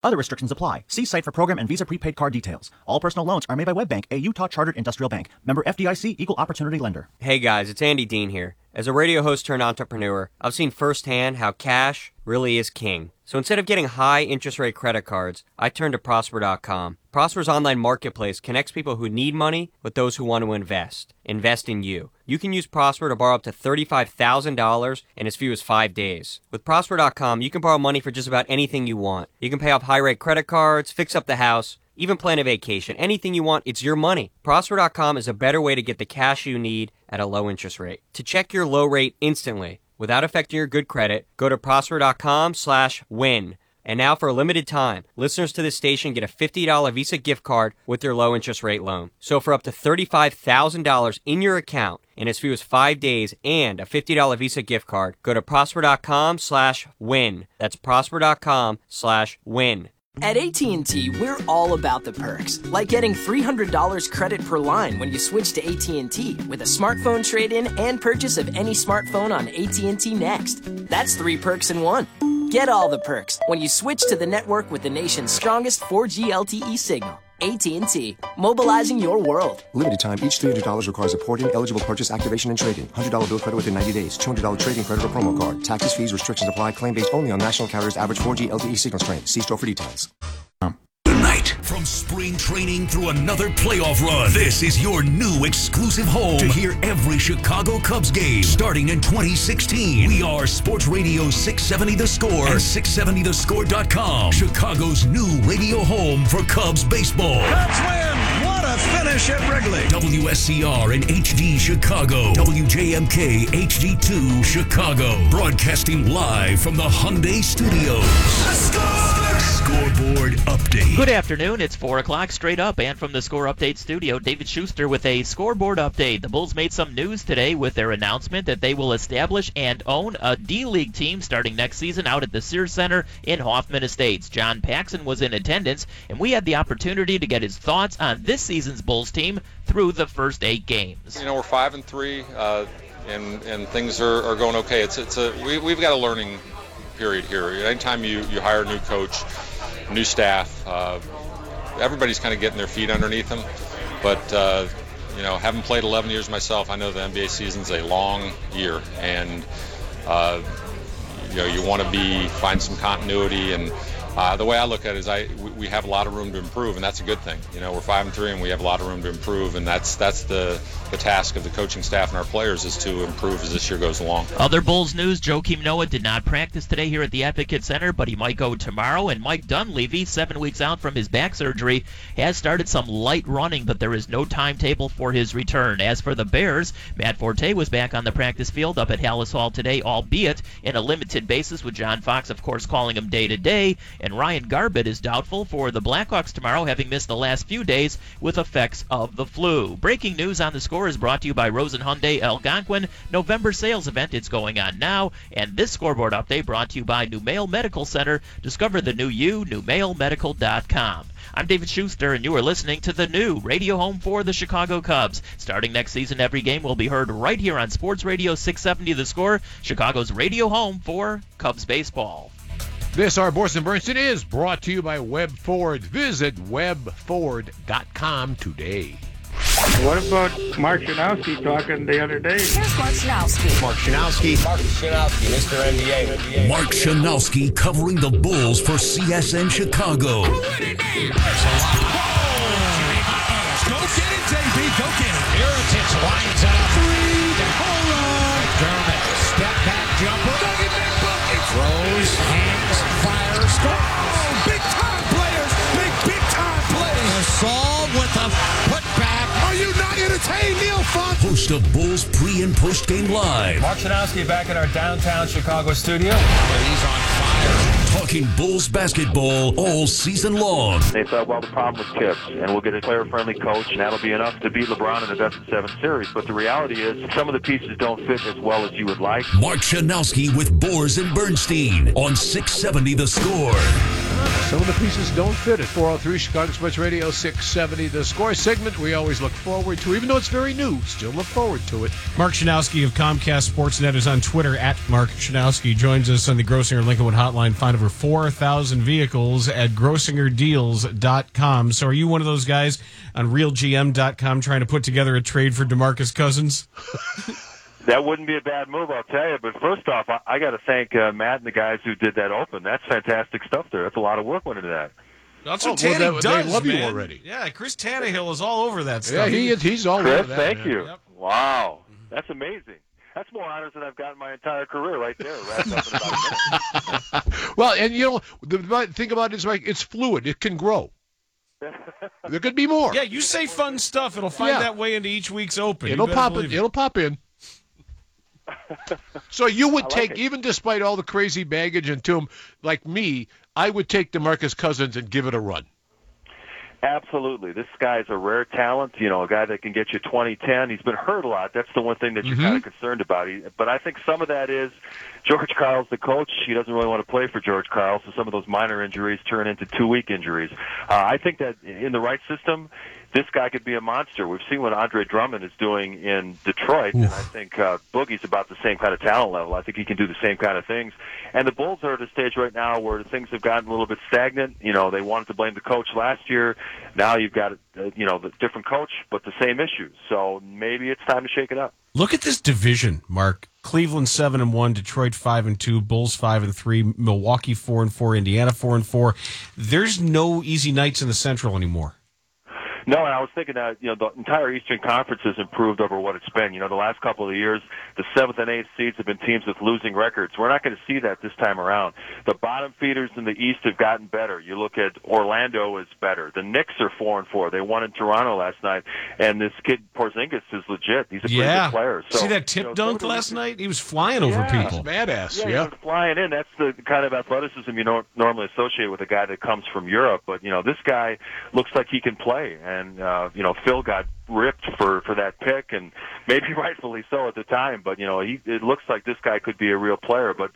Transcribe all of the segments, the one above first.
Other restrictions apply. See site for program and Visa prepaid card details. All personal loans are made by WebBank, a Utah chartered industrial bank. Member FDIC, equal opportunity lender. Hey guys, it's Andy Dean here. As a radio host turned entrepreneur, I've seen firsthand how cash really is king. So instead of getting high interest rate credit cards, I turned to Prosper.com. Prosper's online marketplace connects people who need money with those who want to invest. Invest in you. You can use Prosper to borrow up to $35,000 in as few as 5 days. With Prosper.com, you can borrow money for just about anything you want. You can pay off high-rate credit cards, fix up the house, even plan a vacation. Anything you want, it's your money. Prosper.com is a better way to get the cash you need at a low interest rate. To check your low rate instantly, without affecting your good credit, go to Prosper.com/win. And now for a limited time, listeners to this station get a $50 Visa gift card with their low interest rate loan. So for up to $35,000 in your account in as few as 5 days and a $50 Visa gift card, go to Prosper.com/win. That's Prosper.com/win. At AT&T, we're all about the perks, like getting $300 credit per line when you switch to AT&T with a smartphone trade-in and purchase of any smartphone on AT&T Next. That's 3 perks in one. Get all the perks when you switch to the network with the nation's strongest 4G LTE signal. AT&T, mobilizing your world. Limited time, each $300 requires a port-in, eligible purchase, activation, and trade-in. $100 bill credit within 90 days. $200 trade-in credit or promo card. Taxes, fees, restrictions apply. Claim based only on national carriers' average 4G LTE signal strength. See store for details. Tonight, from spring training through another playoff run, this is your new exclusive home to hear every Chicago Cubs game starting in 2016. We are Sports Radio 670 The Score and 670thescore.com, Chicago's new radio home for Cubs baseball. Cubs win! What a finish at Wrigley! WSCR and HD Chicago, WJMK HD2 Chicago, broadcasting live from the Hyundai Studios. The Score! Scoreboard update. Good afternoon. It's 4 o'clock straight up, and from the Score Update studio, David Schuster with a scoreboard update. The Bulls made some news today with their announcement that they will establish and own a D-League team starting next season out at the Sears Center in Hoffman Estates. John Paxson was in attendance, and we had the opportunity to get his thoughts on this season's Bulls team through the first 8 games. You know, we're 5-3, and things are going okay. We've got a learning period here. Anytime you hire a new coach, new staff, everybody's kind of getting their feet underneath them. But, having played 11 years myself, I know the NBA season's a long year. And, you want to find some continuity. And the way I look at it is we have a lot of room to improve, and that's a good thing. We're 5-3, and we have a lot of room to improve, and that's the task of the coaching staff and our players is to improve as this year goes along. Other Bulls news, Joakim Noah did not practice today here at the Advocate Center, but he might go tomorrow. And Mike Dunleavy, 7 weeks out from his back surgery, has started some light running, but there is no timetable for his return. As for the Bears, Matt Forte was back on the practice field up at Hallis Hall today, albeit in a limited basis, with John Fox, of course, calling him day-to-day. And Ryan Garbutt is doubtful for the Blackhawks tomorrow, having missed the last few days with effects of the flu. Breaking news on the Score is brought to you by Rosen Hyundai Algonquin November sales event. It's going on now. And this scoreboard update brought to you by New Mail Medical Center. Discover the new you, newmailmedical.com. I'm David Schuster, and you are listening to the new radio home for the Chicago Cubs. Starting next season, every game will be heard right here on Sports Radio 670 The Score, Chicago's radio home for Cubs baseball. This, our Boris and Bernstein, is brought to you by Webb Ford. Visit webbford.com today. What about Mark Schanowski talking the other day? Here's Mark Schanowski. Mark Schanowski, Mr. NBA. Mark Schanowski covering the Bulls for CSN Chicago. Go get it, JB. Go get it. Mirotic lines it up. 3 home run. McDermott, step back jumper. Throws, hands, fires, scores. Big-time players. Big-time players. Gasol with a putback. Are you not entertained, Neil Font? Host of Bulls pre- and post-game live. Mark Schanowski back in our downtown Chicago studio. He's on fire. Talking Bulls basketball all season long. They thought, well, the problem was tips, and we'll get a player-friendly coach, and that'll be enough to beat LeBron in the best-of-7 series. But the reality is, some of the pieces don't fit as well as you would like. Mark Schanowski with Boers and Bernstein on 670 The Score. Some of the pieces don't fit at 403 Chicago Sports Radio 670. The Score segment we always look forward to, even though it's very new, still look forward to it. Mark Shanowski of Comcast Sportsnet is on Twitter at Mark Shanowski. Joins us on the Grossinger Lincolnwood Hotline. Find over 4,000 vehicles at GrossingerDeals.com. So are you one of those guys on RealGM.com trying to put together a trade for DeMarcus Cousins? That wouldn't be a bad move, I'll tell you. But first off, I got to thank Matt and the guys who did that open. That's fantastic stuff there. That's a lot of work went into that. That's what Tanny does, they love man. you already. Yeah, Chris Tannehill is all over that stuff. Yeah, he's all Chris, over that. thank man. you. Yep. Wow, that's amazing. That's more honors than I've gotten my entire career right there, wrapped up in about a minute. Well, and the thing about it is, like, it's fluid. It can grow. There could be more. Yeah, you say fun stuff. It'll find that way into each week's open. It'll pop in. So you would take, even despite all the crazy baggage and to him, like me, I would take DeMarcus Cousins and give it a run. Absolutely. This guy's a rare talent, a guy that can get you 20-10. He's been hurt a lot. That's the one thing that you're kind of concerned about. But I think some of that is George Karl's the coach. He doesn't really want to play for George Karl, so some of those minor injuries turn into 2-week injuries. I think that in the right system, this guy could be a monster. We've seen what Andre Drummond is doing in Detroit, and I think Boogie's about the same kind of talent level. I think he can do the same kind of things. And the Bulls are at a stage right now where things have gotten a little bit stagnant. They wanted to blame the coach last year. Now you've got, the different coach, but the same issues. So maybe it's time to shake it up. Look at this division, Mark. Cleveland 7-1, Detroit 5-2, Bulls 5-3, Milwaukee 4-4, Indiana 4-4. There's no easy nights in the Central anymore. No, and I was thinking that, the entire Eastern Conference has improved over what it's been. The last couple of years, the 7th and 8th seeds have been teams with losing records. We're not going to see that this time around. The bottom feeders in the East have gotten better. You look at Orlando is better. The Knicks are 4-4. They won in Toronto last night. And this kid Porzingis is legit. He's a pretty good player. So, see that tip dunk last night? He was flying over people. Badass. Yeah, he was flying in. That's the kind of athleticism you don't normally associate with a guy that comes from Europe. But, this guy looks like he can play. And, Phil got ripped for that pick, and maybe rightfully so at the time. But, it looks like this guy could be a real player. But,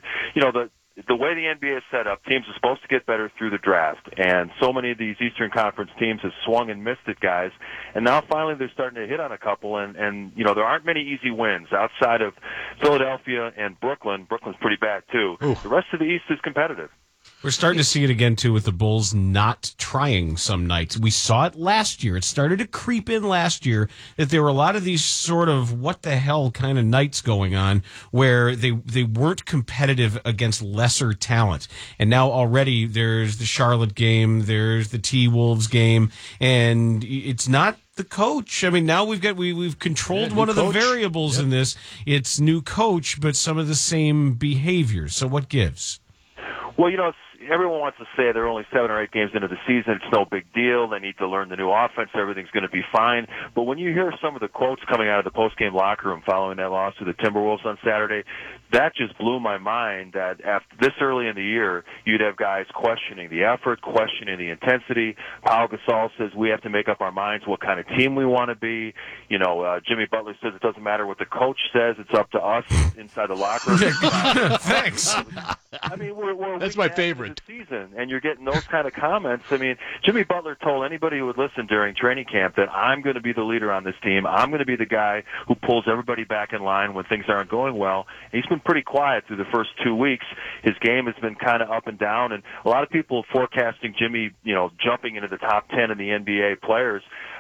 the way the NBA is set up, teams are supposed to get better through the draft. And so many of these Eastern Conference teams have swung and missed at guys. And now finally they're starting to hit on a couple. And there aren't many easy wins outside of Philadelphia and Brooklyn. Brooklyn's pretty bad, too. Oof. The rest of the East is competitive. We're starting to see it again, too, with the Bulls not trying some nights. We saw it last year. It started to creep in last year that there were a lot of these sort of what-the-hell kind of nights going on where they weren't competitive against lesser talent. And now already there's the Charlotte game, there's the T-Wolves game, and it's not the coach. I mean, now we've controlled one of the variables in this. It's new coach, but some of the same behaviors. So what gives? Well, everyone wants to say they're only 7 or 8 games into the season. It's no big deal. They need to learn the new offense. Everything's going to be fine. But when you hear some of the quotes coming out of the post-game locker room following that loss to the Timberwolves on Saturday, that just blew my mind that after this early in the year, you'd have guys questioning the effort, questioning the intensity. Pau Gasol says we have to make up our minds what kind of team we want to be. Jimmy Butler says it doesn't matter what the coach says. It's up to us inside the locker room. Thanks. I mean, we're that's my favorite. Season, and you're getting those kind of comments. I mean, Jimmy Butler told anybody who would listen during training camp that I'm going to be the leader on this team. I'm going to be the guy who pulls everybody back in line when things aren't going well. And he's been pretty quiet through the first 2 weeks. His game has been kind of up and down, and a lot of people forecasting Jimmy, jumping into the top 10 in the NBA players.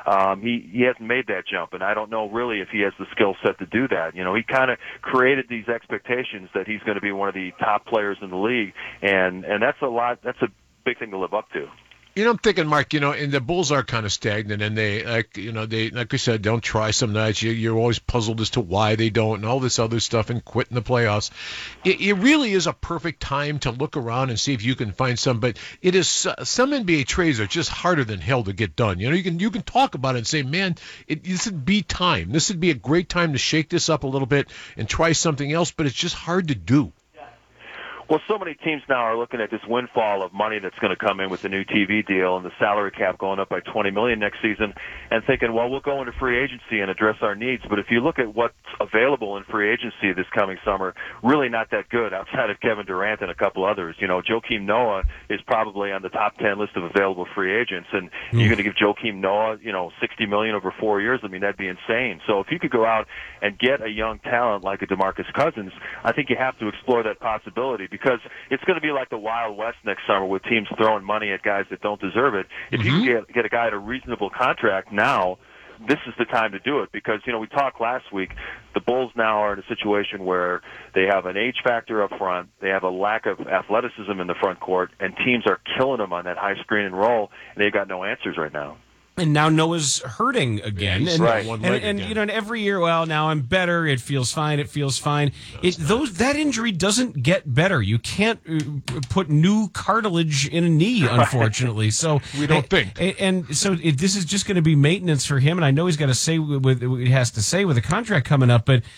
He hasn't made that jump, and I don't know really if he has the skill set to do that. He kind of created these expectations that he's going to be one of the top players in the league, and that's a lot. That's a big thing to live up to. I'm thinking, Mark, and the Bulls are kind of stagnant, and they, like we said, don't try some nights. You're always puzzled as to why they don't, and all this other stuff, and quit in the playoffs. It really is a perfect time to look around and see if you can find some, but it is, some NBA trades are just harder than hell to get done. You can talk about it and say, man, this would be time. This would be a great time to shake this up a little bit and try something else, but it's just hard to do. Well, so many teams now are looking at this windfall of money that's going to come in with the new TV deal and the salary cap going up by $20 million next season, and thinking, well, we'll go into free agency and address our needs. But if you look at what's available in free agency this coming summer, really not that good outside of Kevin Durant and a couple others. You know, Joakim Noah is probably on the top 10 list of available free agents, and you're going to give Joakim Noah, $60 million over 4 years. I mean, that'd be insane. So if you could go out and get a young talent like a DeMarcus Cousins, I think you have to explore that possibility, because it's going to be like the Wild West next summer with teams throwing money at guys that don't deserve it. If you can get a guy at a reasonable contract now, this is the time to do it, because, we talked last week, the Bulls now are in a situation where they have an age factor up front, they have a lack of athleticism in the front court, and teams are killing them on that high screen and roll, and they've got no answers right now. And now Noah's hurting again. And, right. And and every year, well, now I'm better. It feels fine. That injury doesn't get better. You can't put new cartilage in a knee, unfortunately. So we don't think. And so this is just going to be maintenance for him. And I know he's got to say what he has to say with the contract coming up, but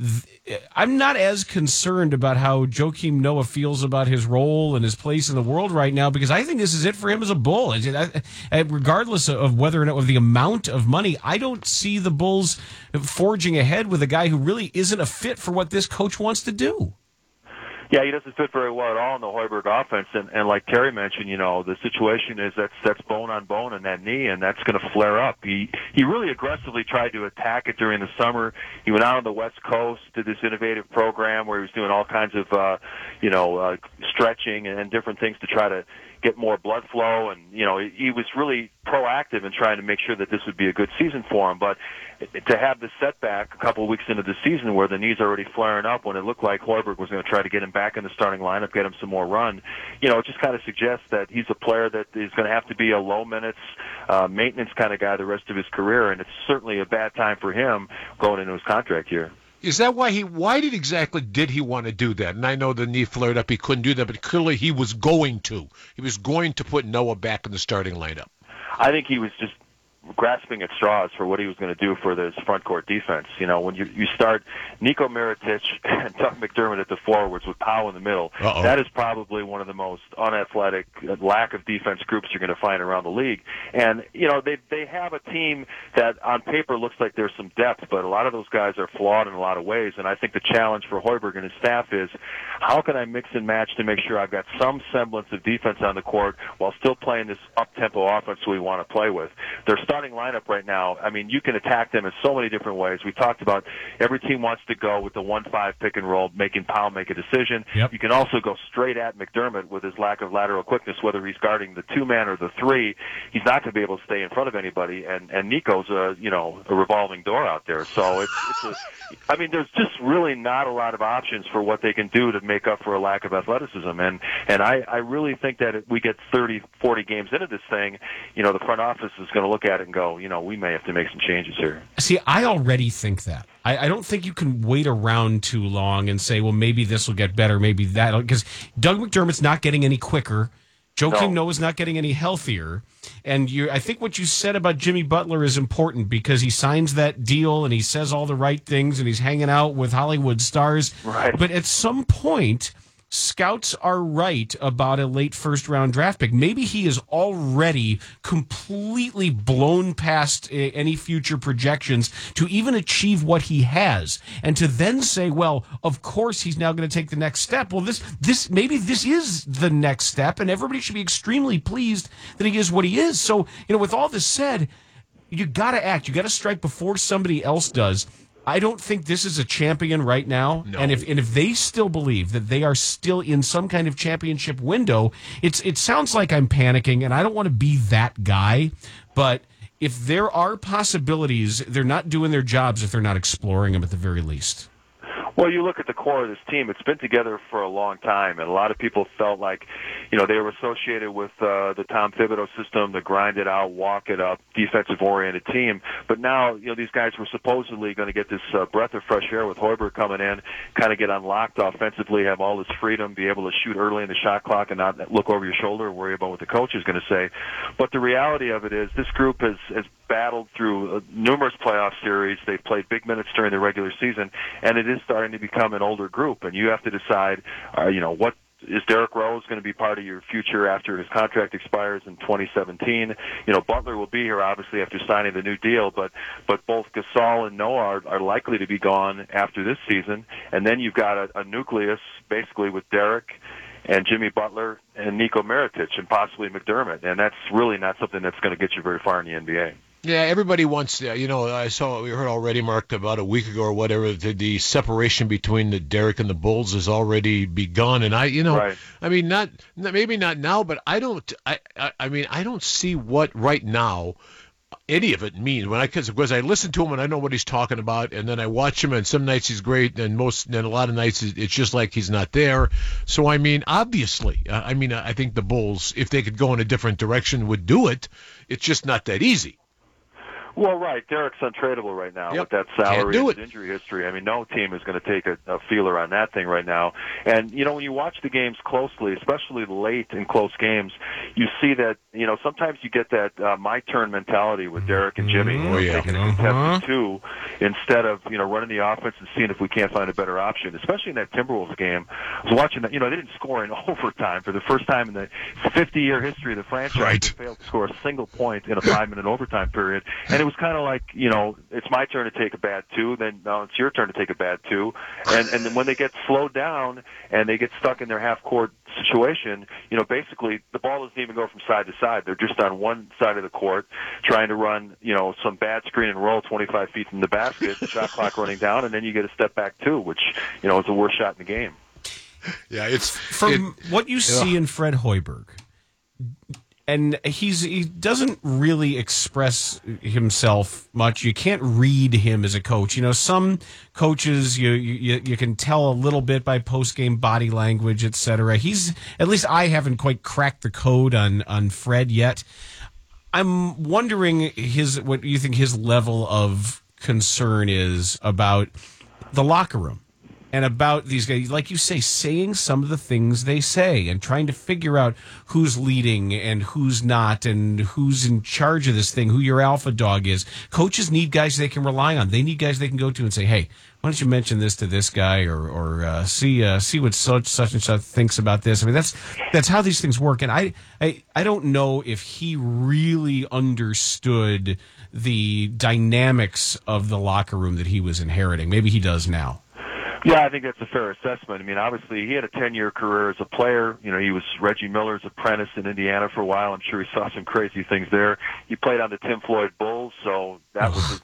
I'm not as concerned about how Joakim Noah feels about his role and his place in the world right now, because I think this is it for him as a Bull. Regardless of whether or not of the amount of money, I don't see the Bulls forging ahead with a guy who really isn't a fit for what this coach wants to do. Yeah, he doesn't fit very well at all in the Hoiberg offense, and like Terry mentioned, the situation is that's bone on bone in that knee, and that's going to flare up. He really aggressively tried to attack it during the summer. He went out on the West Coast, did this innovative program where he was doing all kinds of stretching and different things to try to get more blood flow, and he was really proactive in trying to make sure that this would be a good season for him. But to have the setback a couple of weeks into the season where the knee's already flaring up, when it looked like Hoiberg was going to try to get him back in the starting lineup, get him some more run, it just kind of suggests that he's a player that is going to have to be a low minutes maintenance kind of guy the rest of his career, and it's certainly a bad time for him going into his contract year. Is that why why did he want to do that? And I know the knee flared up, he couldn't do that, but clearly he was going to. He was going to put Noah back in the starting lineup. I think he was just grasping at straws for what he was going to do for this front court defense. When you start Nico Mirotic and Doug McDermott at the forwards with Powell in the middle, that is probably one of the most unathletic, lack of defense groups you're going to find around the league. And, they have a team that on paper looks like there's some depth, but a lot of those guys are flawed in a lot of ways. And I think the challenge for Hoiberg and his staff is, how can I mix and match to make sure I've got some semblance of defense on the court while still playing this up-tempo offense we want to play with? They're starting lineup right now, I mean, you can attack them in so many different ways. We talked about every team wants to go with the 1-5 pick and roll, making Powell make a decision. Yep. You can also go straight at McDermott with his lack of lateral quickness, whether he's guarding the 2-man or the 3. He's not going to be able to stay in front of anybody, and Nico's a revolving door out there. So there's just really not a lot of options for what they can do to make up for a lack of athleticism. And I really think that if we get 30, 40 games into this thing, the front office is going to look at it and go, we may have to make some changes here. See, I already think that. I don't think you can wait around too long and say, well, maybe this will get better, maybe that, because Doug McDermott's not getting any quicker. Joakim Noah's not getting any healthier. And I think what you said about Jimmy Butler is important, because he signs that deal and he says all the right things and he's hanging out with Hollywood stars. Right. But at some point, scouts are right about a late first-round draft pick. Maybe he is already completely blown past any future projections to even achieve what he has, and to then say, well, of course he's now going to take the next step. Well, maybe this is the next step, and everybody should be extremely pleased that he is what he is. So, with all this said, you got to act. You got to strike before somebody else does. I don't think this is a champion right now. No. And if they still believe that they are still in some kind of championship window, it sounds like I'm panicking, and I don't want to be that guy. But if there are possibilities, they're not doing their jobs if they're not exploring them at the very least. Well, you look at the core of this team, it's been together for a long time, and a lot of people felt like, they were associated with the Tom Thibodeau system, the grind it out, walk it up, defensive-oriented team. But now, these guys were supposedly going to get this breath of fresh air with Hoiberg coming in, kind of get unlocked offensively, have all this freedom, be able to shoot early in the shot clock and not look over your shoulder and worry about what the coach is going to say. But the reality of it is this group has battled through numerous playoff series. They've played big minutes during the regular season, and it is starting to become an older group, and you have to decide, Derrick Rose going to be part of your future after his contract expires in 2017? Butler will be here obviously after signing the new deal, but both Gasol and Noah are likely to be gone after this season, and then you've got a nucleus basically with Derrick and Jimmy Butler and Niko Mirotic and possibly McDermott, and that's really not something that's going to get you very far in the NBA. Yeah, everybody wants, we heard already, Mark, about a week ago or whatever, the separation between the Derrick and the Bulls has already begun. And right. I mean, maybe not now, but I don't see what right now any of it means. Because I listen to him and I know what he's talking about, and then I watch him, and some nights he's great, and a lot of nights it's just like he's not there. So, I mean, obviously, I think the Bulls, if they could go in a different direction, would do it. It's just not that easy. Well, right. Derrick's untradeable right now with that salary and his injury history. I mean, no team is going to take a feeler on that thing right now. And, when you watch the games closely, especially late in close games, you see that, sometimes you get that my turn mentality with Derrick and Jimmy. Taking a contested two instead of, running the offense and seeing if we can't find a better option, especially in that Timberwolves game. I was watching that, they didn't score in overtime for the first time in the 50-year history of the franchise. Right. They failed to score a single point in a 5-minute overtime period. And it was kind of like, it's my turn to take a bad two, then no, it's your turn to take a bad two. And then when they get slowed down and they get stuck in their half-court situation, basically the ball doesn't even go from side to side. They're just on one side of the court trying to run, some bad screen and roll 25 feet from the basket, shot clock running down, and then you get a step back two, which, is the worst shot in the game. Yeah, what you see in Fred Hoiberg. And he doesn't really express himself much. You can't read him as a coach. Some coaches you can tell a little bit by post-game body language, etc. At least I haven't quite cracked the code on Fred yet. I'm wondering what you think his level of concern is about the locker room. And about these guys, like you say, saying some of the things they say and trying to figure out who's leading and who's not and who's in charge of this thing, who your alpha dog is. Coaches need guys they can rely on. They need guys they can go to and say, hey, why don't you mention this to this guy or see what such and such thinks about this. I mean, that's how these things work. And I don't know if he really understood the dynamics of the locker room that he was inheriting. Maybe he does now. Yeah, I think that's a fair assessment. I mean, obviously, he had a 10-year career as a player. He was Reggie Miller's apprentice in Indiana for a while. I'm sure he saw some crazy things there. He played on the Tim Floyd Bulls, so that was,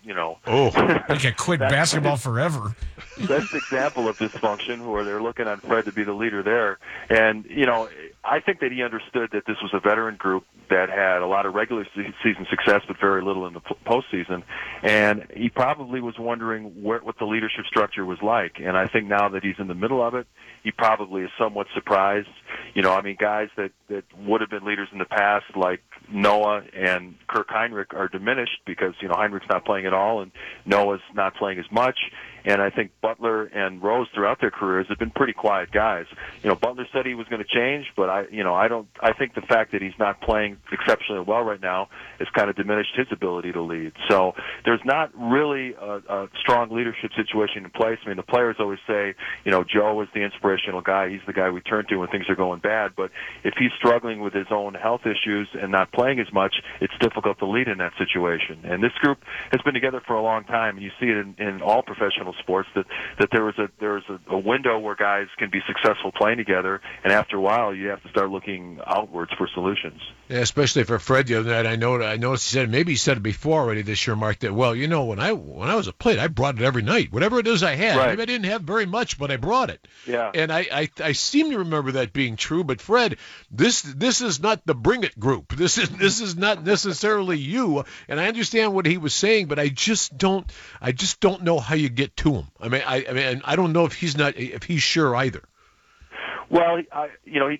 he could quit basketball forever. Best example of dysfunction where they're looking on Fred to be the leader there. And, I think that he understood that this was a veteran group that had a lot of regular season success but very little in the postseason. And he probably was wondering what the leadership structure was like. And I think now that he's in the middle of it, he probably is somewhat surprised. Guys that would have been leaders in the past, like Noah and Kirk Hinrich, are diminished because, Hinrich's not playing at all and Noah's not playing as much. And I think Butler and Rose throughout their careers have been pretty quiet guys. Butler said he was going to change, but I think the fact that he's not playing exceptionally well right now has kind of diminished his ability to lead. So there's not really a strong leadership situation in place. I mean, the players always say, Joe is the inspirational guy. He's the guy we turn to when things are going bad. But if he's struggling with his own health issues and not playing as much, it's difficult to lead in that situation. And this group has been together for a long time, and you see it in all professional sports that there was a window where guys can be successful playing together, and after a while you have to start looking outwards for solutions. Yeah, especially for Fred the other night. I noticed he said it before already this year, Mark, that when I was a player, I brought it every night, whatever it is I had. Right. Maybe I didn't have very much, but I brought it. Yeah. And I seem to remember that being true. But Fred, this is not the bring it group. This is not necessarily you. And I understand what he was saying, but I just don't know how you get to him. I mean, I don't know if he's sure either. Well, he did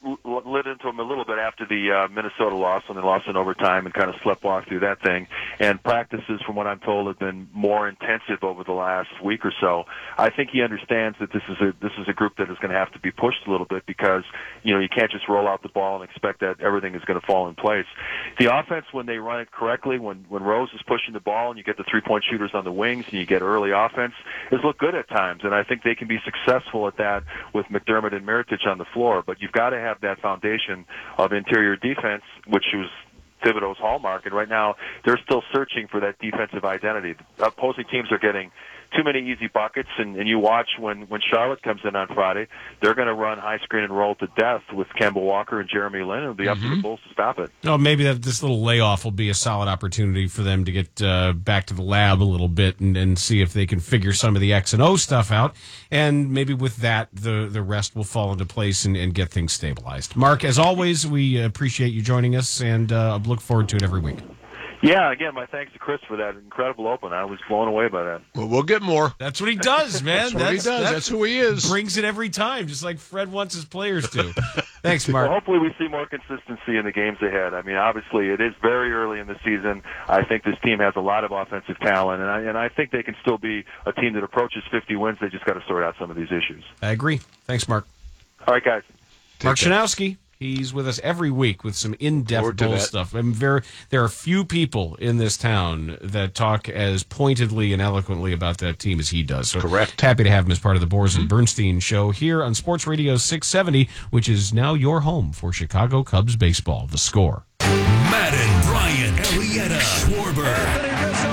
lit into them a little bit after the Minnesota loss when they lost in overtime and kind of sleptwalked through that thing. And practices, from what I'm told, have been more intensive over the last week or so. I think he understands that this is a group that is going to have to be pushed a little bit because you can't just roll out the ball and expect that everything is going to fall in place. The offense, when they run it correctly, when Rose is pushing the ball and you get the three-point shooters on the wings and you get early offense, has looked good at times, and I think they can be successful at that with McDermott and Mirotic on the floor. But you've got to have that foundation of interior defense, which was Thibodeau's hallmark, and right now they're still searching for that defensive identity. The opposing teams are getting too many easy buckets, and you watch when Charlotte comes in on Friday, they're going to run high screen and roll to death with Kemba Walker and Jeremy Lin. It'll be up to the Bulls to stop it. Oh, maybe this little layoff will be a solid opportunity for them to get back to the lab a little bit and see if they can figure some of the X and O stuff out. And maybe with that, the rest will fall into place and get things stabilized. Mark, as always, we appreciate you joining us, and look forward to it every week. Yeah, again, my thanks to Chris for that incredible open. I was blown away by that. Well, we'll get more. That's what he does, man. That's what he does. That's who he is. Brings it every time, just like Fred wants his players to. Thanks, Mark. Well, hopefully we see more consistency in the games ahead. I mean, obviously it is very early in the season. I think this team has a lot of offensive talent, and I think they can still be a team that approaches 50 wins. They just got to sort out some of these issues. I agree. Thanks, Mark. All right, guys. Mark Shanowski. He's with us every week with some in-depth Bull stuff. I mean, there are few people in this town that talk as pointedly and eloquently about that team as he does. So correct. Happy to have him as part of the Boers and Bernstein show here on Sports Radio 670, which is now your home for Chicago Cubs baseball. The Score. Madden, Bryant, Arrieta, Schwarber.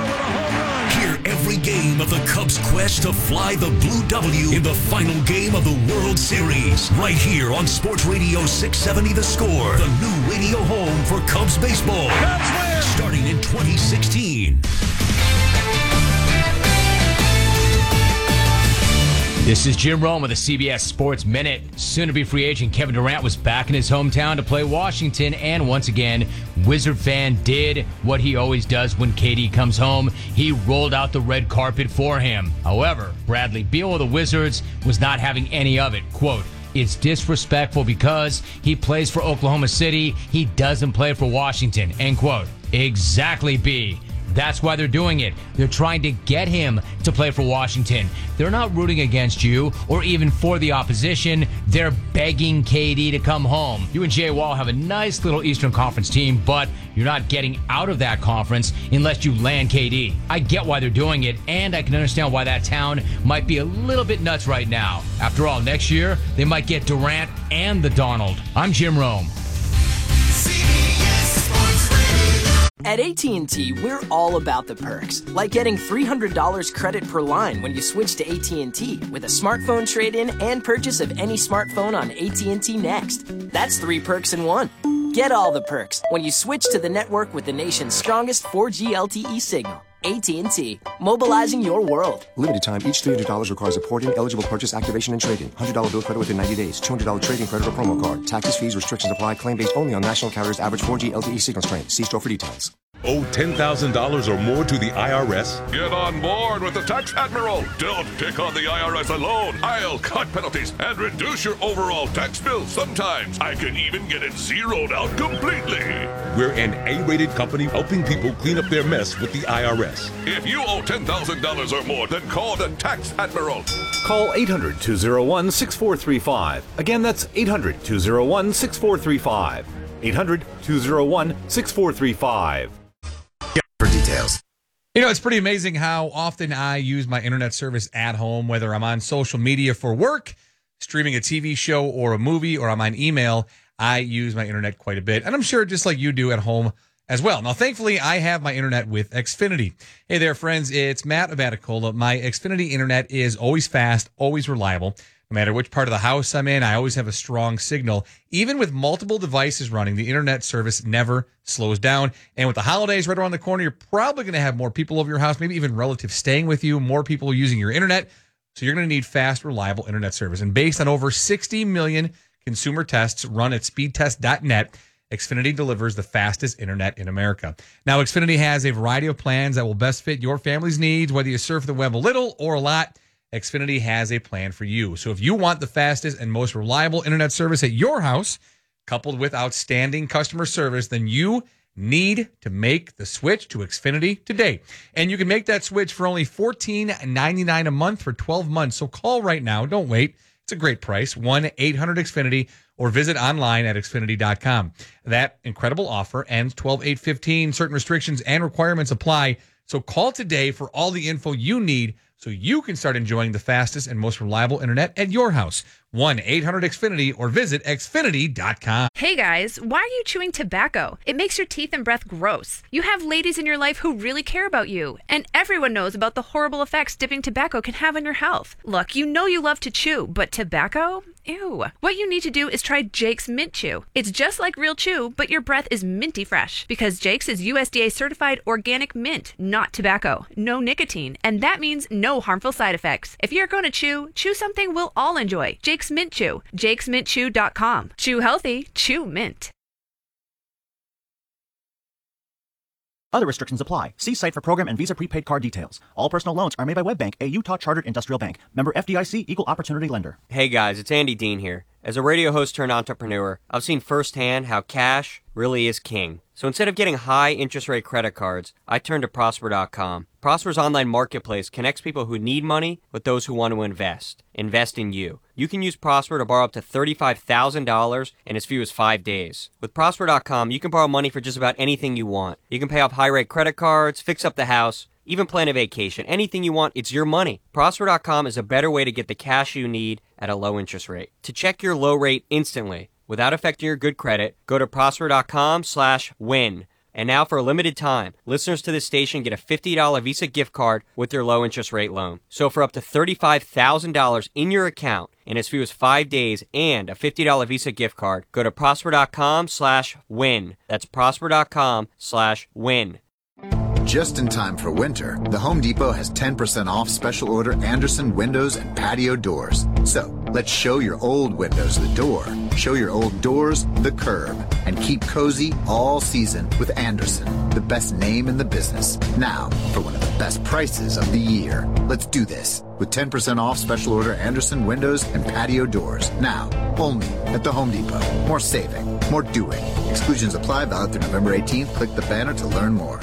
Hear every game of the Cubs' quest to fly the Blue W in the final game of the World Series. Right here on Sports Radio 670 The Score, the new radio home for Cubs baseball. Cubs win! Starting in 2016. This is Jim Rome with the CBS Sports Minute. Soon-to-be free agent Kevin Durant was back in his hometown to play Washington, and once again, Wizard fan did what he always does when KD comes home. He rolled out the red carpet for him. However, Bradley Beal of the Wizards was not having any of it. Quote, "It's disrespectful because he plays for Oklahoma City. He doesn't play for Washington." End quote. Exactly, B. That's why they're doing it. They're trying to get him to play for Washington. They're not rooting against you or even for the opposition. They're begging KD to come home. You and Jay Wall have a nice little Eastern Conference team, but you're not getting out of that conference unless you land KD. I get why they're doing it, and I can understand why that town might be a little bit nuts right now. After all, next year, they might get Durant and the Donald. I'm Jim Rome. At AT&T, we're all about the perks, like getting $300 credit per line when you switch to AT&T with a smartphone trade-in and purchase of any smartphone on AT&T Next. That's 3 perks in 1. Get all the perks when you switch to the network with the nation's strongest 4G LTE signal. AT&T, mobilizing your world. Limited time. Each $300 requires a port-in, eligible purchase, activation, and trade-in. $100 bill credit within 90 days. $200 trade-in credit or promo card. Taxes, fees, restrictions apply. Claim based only on national carriers' average 4G LTE signal strength. See store for details. Owe $10,000 or more to the IRS? Get on board with the Tax Admiral. Don't take on the IRS alone. I'll cut penalties and reduce your overall tax bill. Sometimes I can even get it zeroed out completely. We're an A-rated company helping people clean up their mess with the IRS. If you owe $10,000 or more, then call the Tax Admiral. Call 800-201-6435. Again, that's 800-201-6435. 800-201-6435. For details. You know, it's pretty amazing how often I use my internet service at home, whether I'm on social media for work, streaming a TV show or a movie, or I'm on email. I use my internet quite a bit, and I'm sure just like you do at home as well. Now, thankfully, I have my internet with Xfinity. Hey there, friends. It's Matt Abaticola. My Xfinity internet is always fast, always reliable. No matter which part of the house I'm in, I always have a strong signal. Even with multiple devices running, the internet service never slows down. And with the holidays right around the corner, you're probably going to have more people over your house, maybe even relatives staying with you, more people using your internet. So you're going to need fast, reliable internet service. And based on over 60 million consumer tests run at speedtest.net, Xfinity delivers the fastest internet in America. Now, Xfinity has a variety of plans that will best fit your family's needs, whether you surf the web a little or a lot. Xfinity has a plan for you. So if you want the fastest and most reliable internet service at your house, coupled with outstanding customer service, then you need to make the switch to Xfinity today. And you can make that switch for only $14.99 a month for 12 months. So call right now. Don't wait. It's a great price. 1-800-XFINITY or visit online at Xfinity.com. That incredible offer ends 12/8/15. Certain restrictions and requirements apply. So call today for all the info you need so you can start enjoying the fastest and most reliable internet at your house. 1-800-XFINITY or visit Xfinity.com. Hey guys, why are you chewing tobacco? It makes your teeth and breath gross. You have ladies in your life who really care about you, and everyone knows about the horrible effects dipping tobacco can have on your health. Look, you know you love to chew, but tobacco? Ew. What you need to do is try Jake's Mint Chew. It's just like real chew, but your breath is minty fresh because Jake's is USDA certified organic mint, not tobacco, no nicotine, and that means no harmful side effects. If you're going to chew something we'll all enjoy. Jake's Mint Chew. JakesMintChew.com. Chew healthy, chew mint. Other restrictions apply. See site for program and Visa prepaid card details. All personal loans are made by WebBank, a Utah chartered industrial bank. Member FDIC, equal opportunity lender. Hey guys, it's Andy Dean here. As a radio host turned entrepreneur, I've seen firsthand how cash really is king. So instead of getting high interest rate credit cards, I turned to Prosper.com. Prosper's online marketplace connects people who need money with those who want to invest. Invest in you. You can use Prosper to borrow up to $35,000 in as few as 5 days. With Prosper.com, you can borrow money for just about anything you want. You can pay off high-rate credit cards, fix up the house, even plan a vacation. Anything you want, it's your money. Prosper.com is a better way to get the cash you need at a low interest rate. To check your low rate instantly, without affecting your good credit, go to Prosper.com/win. And now for a limited time, listeners to this station get a $50 Visa gift card with their low interest rate loan. So for up to $35,000 in your account in as few as 5 days and a $50 Visa gift card, go to Prosper.com/win. That's Prosper.com/win. Just in time for winter, the Home Depot has 10% off special order Andersen windows and patio doors. So let's show your old windows the door, show your old doors the curb, and keep cozy all season with Andersen, the best name in the business. Now, for one of the best prices of the year. Let's do this with 10% off special order Andersen windows and patio doors. Now, only at the Home Depot. More saving, more doing. Exclusions apply, valid through November 18th. Click the banner to learn more.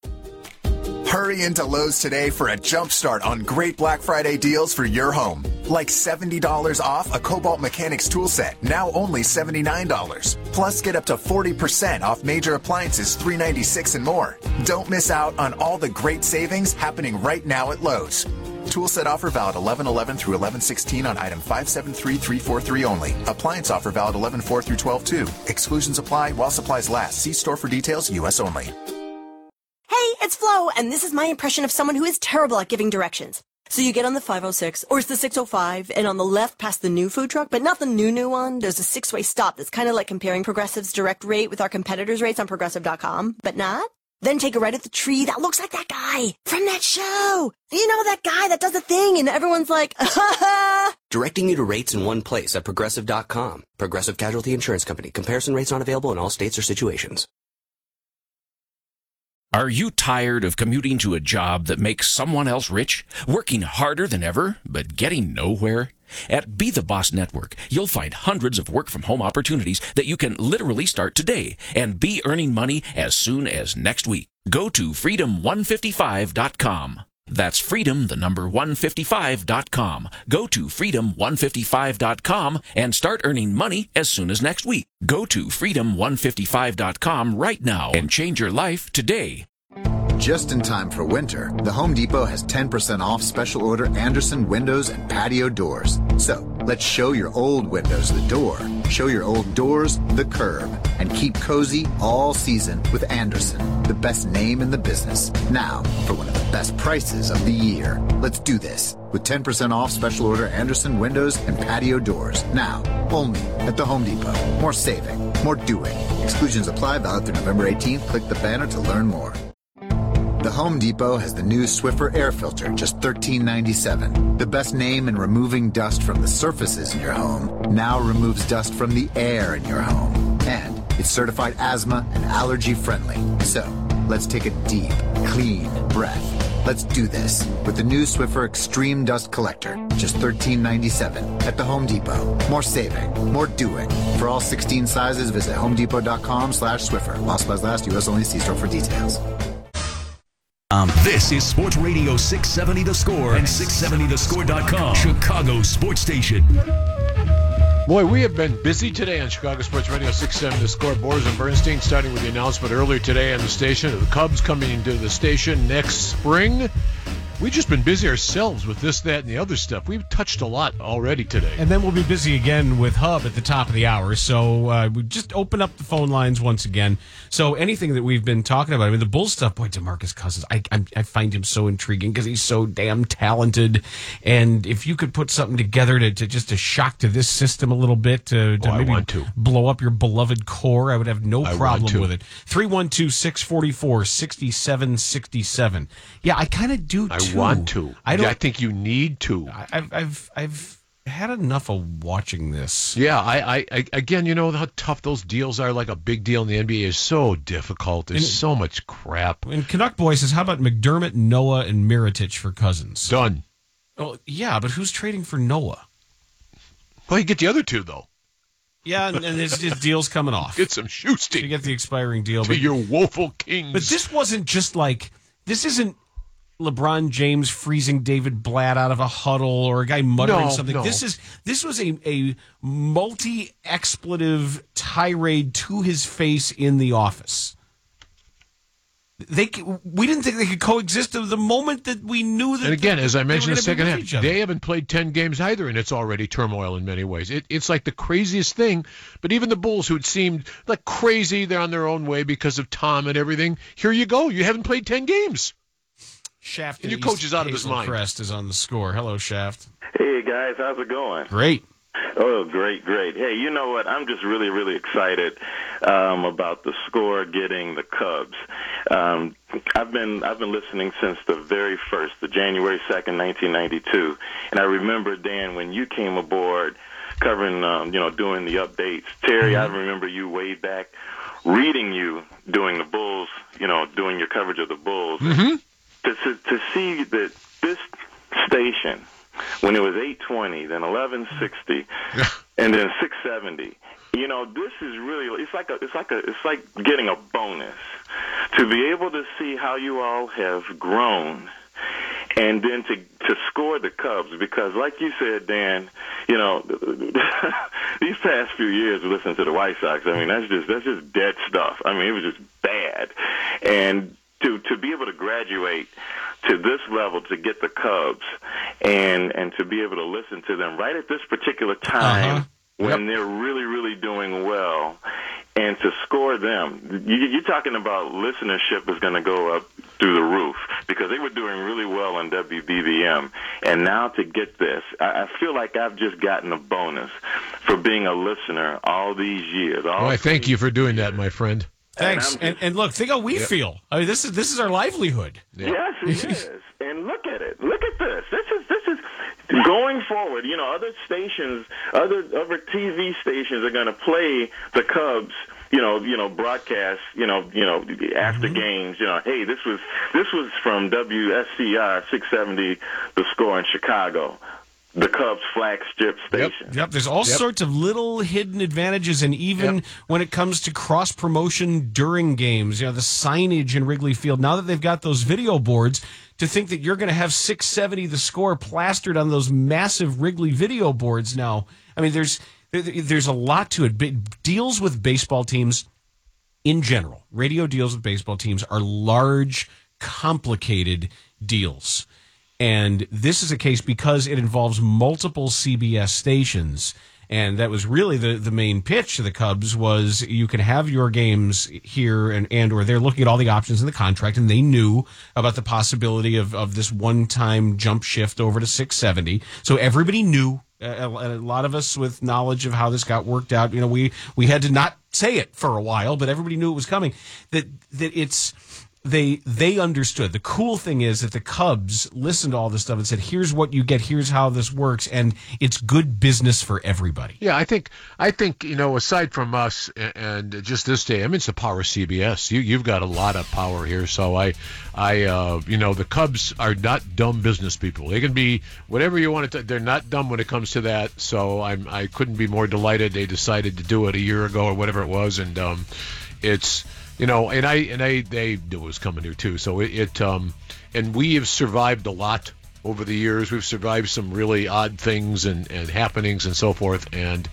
Hurry into Lowe's today for a jump start on great Black Friday deals for your home. Like $70 off a Cobalt Mechanics tool set, now only $79. Plus, get up to 40% off major appliances, $396 and more. Don't miss out on all the great savings happening right now at Lowe's. Tool set offer valid 11/11 through 11/16 on item 573343 only. Appliance offer valid 11/4 through 12/2. Exclusions apply while supplies last. See store for details, U.S. only. Hey, it's Flo, and this is my impression of someone who is terrible at giving directions. So you get on the 506, or it's the 605, and on the left past the new food truck, but not the new one, there's a 6-way stop that's kind of like comparing Progressive's direct rate with our competitors' rates on Progressive.com, but not. Then take a right at the tree that looks like that guy from that show. You know, that guy that does a thing, and everyone's like, ha ha. Directing you to rates in one place at Progressive.com. Progressive Casualty Insurance Company. Comparison rates not available in all states or situations. Are you tired of commuting to a job that makes someone else rich, working harder than ever, but getting nowhere? At Be the Boss Network, you'll find hundreds of work-from-home opportunities that you can literally start today and be earning money as soon as next week. Go to freedom155.com. That's freedom, the number 155.com. Go to freedom155.com and start earning money as soon as next week. Go to freedom155.com right now and change your life today. Just in time for winter, the Home Depot has 10% off special order Andersen windows and patio doors. So let's show your old windows the door, show your old doors the curb, and keep cozy all season with Andersen, the best name in the business. Now, for one of the best prices of the year. Let's do this with 10% off special order Andersen windows and patio doors. Now, only at the Home Depot. More saving, more doing. Exclusions apply, valid through November 18th. Click the banner to learn more. The Home Depot has the new Swiffer air filter, just $13.97. The best name in removing dust from the surfaces in your home now removes dust from the air in your home. And it's certified asthma and allergy friendly. So let's take a deep, clean breath Let's do this with the new Swiffer Extreme Dust Collector, just $13.97 at the Home Depot. More saving, more doing. For all 16 sizes, visit homedepot.com/Swiffer. While supplies last, U.S. only. See store for details. This is Sports Radio 670 The Score and 670thescore.com, Chicago Sports Station. Boy, we have been busy today on Chicago Sports Radio 670 The Score. Boers and Bernstein starting with the announcement earlier today on the station of the Cubs coming into the station next spring. We've just been busy ourselves with this, that, and the other stuff. We've touched a lot already today. And then we'll be busy again with Hub at the top of the hour. So we just open up the phone lines once again. So anything that we've been talking about, I mean, the Bulls stuff, boy, DeMarcus Cousins, I find him so intriguing because he's so damn talented. And if you could put something together to just a shock to this system a little bit, to maybe blow up your beloved core, I would have no problem with it. 312-644-6767. Yeah, I kind of do, too. I want to. I think you need to. I've had enough of watching this. Yeah, I again, you know how tough those deals are. Like a big deal in the NBA is so difficult. There's so much crap. And Canuck Boy says, how about McDermott, Noah, and Mirotic for Cousins? Done. Well, yeah, but who's trading for Noah? Well, you get the other two, though. Yeah, and his deal's coming off. Get some shoesting. You get the expiring deal. To your woeful Kings. But this wasn't just like, this isn't LeBron James freezing David Blatt out of a huddle or a guy muttering something. No. This was a multi-expletive tirade to his face in the office. We didn't think they could coexist the moment that we knew that. And again, as I mentioned in the second half, they haven't played 10 games either, and it's already turmoil in many ways. It's like the craziest thing. But even the Bulls, who had seemed like crazy, they're on their own way because of Tom and everything. Here you go. You haven't played 10 games. Shaft and your coach is out of his mind. Crest is on the score. Hello, Shaft. Hey, guys. How's it going? Great. Oh, great. Hey, you know what? I'm just really, really excited about the Score getting the Cubs. I've been listening since the very first, the January 2nd, 1992. And I remember, Dan, when you came aboard covering, doing the updates. Terry, I remember you way back reading you doing the Bulls, doing your coverage of the Bulls. Mm-hmm. To see that this station, when it was 820, then 1160, and then 670, this is really it's like getting a bonus to be able to see how you all have grown, and then to score the Cubs, because like you said, Dan, these past few years we listened to the White Sox. I mean, that's just dead stuff. I mean, it was just bad, and to be able to graduate to this level, to get the Cubs, and to be able to listen to them right at this particular time when they're really, really doing well, and to score them. You're talking about listenership is going to go up through the roof, because they were doing really well on WBBM. And now to get this, I feel like I've just gotten a bonus for being a listener all these years. I thank you for doing that, my friend. Thanks. And look, think how we feel. I mean, this is our livelihood. Yeah. Yes, it is. And look at it. Look at this. This is going forward. Other stations, other TV stations are going to play the Cubs. Broadcast. After games. Hey, this was from WSCR 670, The Score in Chicago. The Cubs flagship station. Yep. There's all sorts of little hidden advantages, and even when it comes to cross promotion during games, the signage in Wrigley Field. Now that they've got those video boards, to think that you're going to have 670 The Score plastered on those massive Wrigley video boards now. I mean, there's a lot to it. Deals with baseball teams in general, radio deals with baseball teams are large, complicated deals. And this is a case because it involves multiple CBS stations. And that was really the main pitch to the Cubs was you can have your games here and or they're looking at all the options in the contract, and they knew about the possibility of this one-time jump shift over to 670. So everybody knew, a lot of us with knowledge of how this got worked out, we had to not say it for a while, but everybody knew it was coming, that it's they understood. The cool thing is that the Cubs listened to all this stuff and said, here's what you get, here's how this works, and it's good business for everybody. Yeah, I think aside from us and just this day, I mean, it's the power of CBS. You've got a lot of power here. So the Cubs are not dumb business people. They can be whatever you want to. They're not dumb when it comes to that. So I couldn't be more delighted they decided to do it a year ago or whatever it was, and it's. They knew it was coming here too. So and we have survived a lot over the years. We've survived some really odd things and happenings and so forth. And,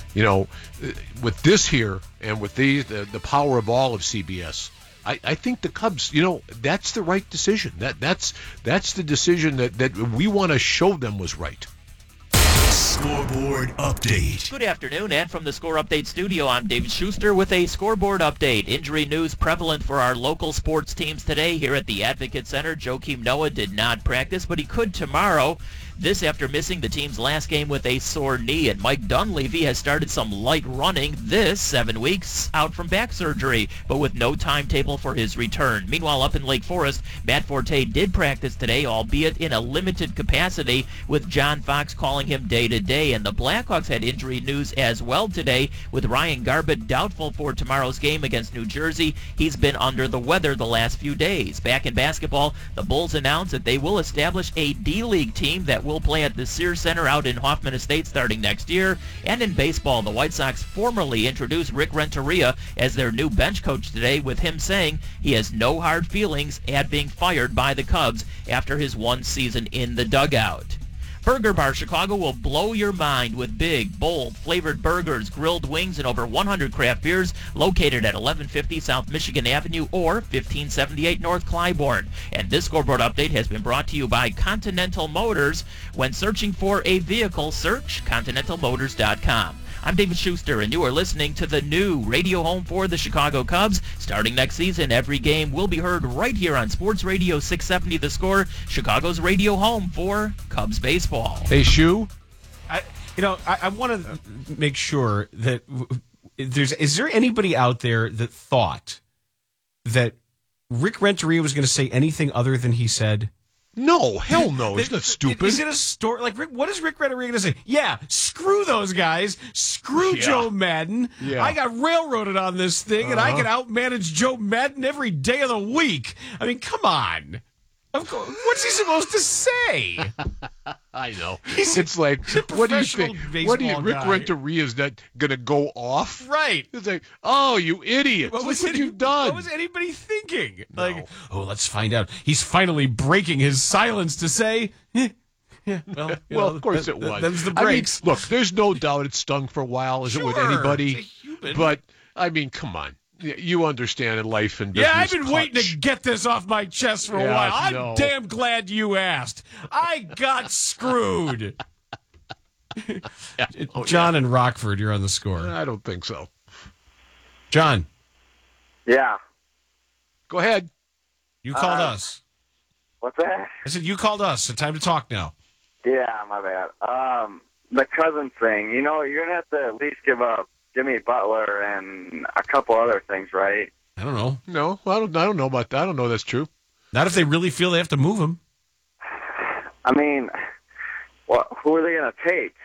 with this here and with the power of all of CBS, I think the Cubs, that's the right decision. That's the decision that we want to show them was right. Scoreboard update. Good afternoon, and from the Score Update studio, I'm David Schuster with a scoreboard update. Injury news prevalent for our local sports teams today here at the Advocate Center. Joakim Noah did not practice, but he could tomorrow. This after missing the team's last game with a sore knee. And Mike Dunleavy has started some light running this 7 weeks out from back surgery, but with no timetable for his return. Meanwhile, up in Lake Forest, Matt Forte did practice today, albeit in a limited capacity, with John Fox calling him day-to-day. And the Blackhawks had injury news as well today, with Ryan Garbutt doubtful for tomorrow's game against New Jersey. He's been under the weather the last few days. Back in basketball, the Bulls announced that they will establish a D-League team that will play at the Sears Center out in Hoffman Estates starting next year. And in baseball, the White Sox formally introduced Rick Renteria as their new bench coach today, with him saying he has no hard feelings at being fired by the Cubs after his one season in the dugout. Burger Bar Chicago will blow your mind with big, bold, flavored burgers, grilled wings, and over 100 craft beers located at 1150 South Michigan Avenue or 1578 North Clybourne. And this scoreboard update has been brought to you by Continental Motors. When searching for a vehicle, search ContinentalMotors.com. I'm David Schuster, and you are listening to the new radio home for the Chicago Cubs. Starting next season, every game will be heard right here on Sports Radio 670 The Score, Chicago's radio home for Cubs baseball. Hey, Shu? I want to make sure that is there anybody out there that thought that Rick Renteria was going to say anything other than he said? No, hell no. It's not stupid. Is it a story? Like, what is Rick Renteria going to say? Yeah, screw those guys. Screw Joe Madden. Yeah. I got railroaded on this thing, and I can outmanage Joe Madden every day of the week. I mean, come on. What's he supposed to say? I know. It's like, what do you think? Rick Renteria's not going to go off? Right. It's like, oh, you idiots. What you've done. What was anybody thinking? No. Like, let's find out. He's finally breaking his silence to say, well, of course it was. Them's the breaks. I mean, look, there's no doubt it stung for a while, as it would anybody. But, I mean, come on. You understand in life and business. Yeah, I've been waiting to get this off my chest for a while. I'm damn glad you asked. I got screwed. John and Rockford, you're on the Score. I don't think so. John. Yeah. Go ahead. You called us. What's that? I said you called us. So time to talk now. Yeah, my bad. The Cousins thing. You're going to have to at least give up Jimmy Butler and a couple other things, right? I don't know. No, I don't know about that. I don't know that's true. Not if they really feel they have to move him. I mean, who are they going to take?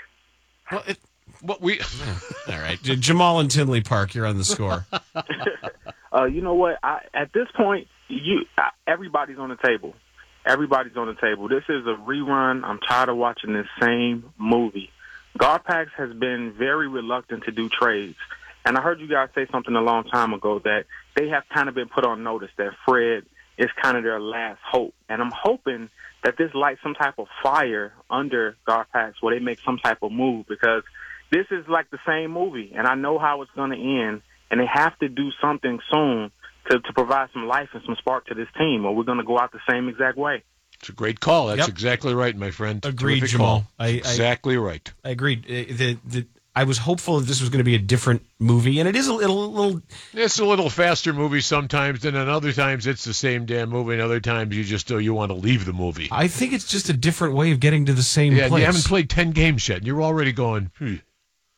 All right. Jamal and Tinley Park, you're on the Score. You know what? At this point, everybody's on the table. Everybody's on the table. This is a rerun. I'm tired of watching this same movie. Garpax has been very reluctant to do trades. And I heard you guys say something a long time ago that they have kind of been put on notice that Fred is kind of their last hope. And I'm hoping that this lights some type of fire under Garpax where they make some type of move, because this is like the same movie, and I know how it's going to end, and they have to do something soon to provide some life and some spark to this team, or we're going to go out the same exact way. It's a great call. That's exactly right, my friend. Agreed, Jamal. Exactly right. I agreed. I was hopeful that this was going to be a different movie, and it is a little. It's a little faster movie sometimes, and then other times it's the same damn movie, and other times you want to leave the movie. I think it's just a different way of getting to the same place. You haven't played 10 games yet, and you're already going, You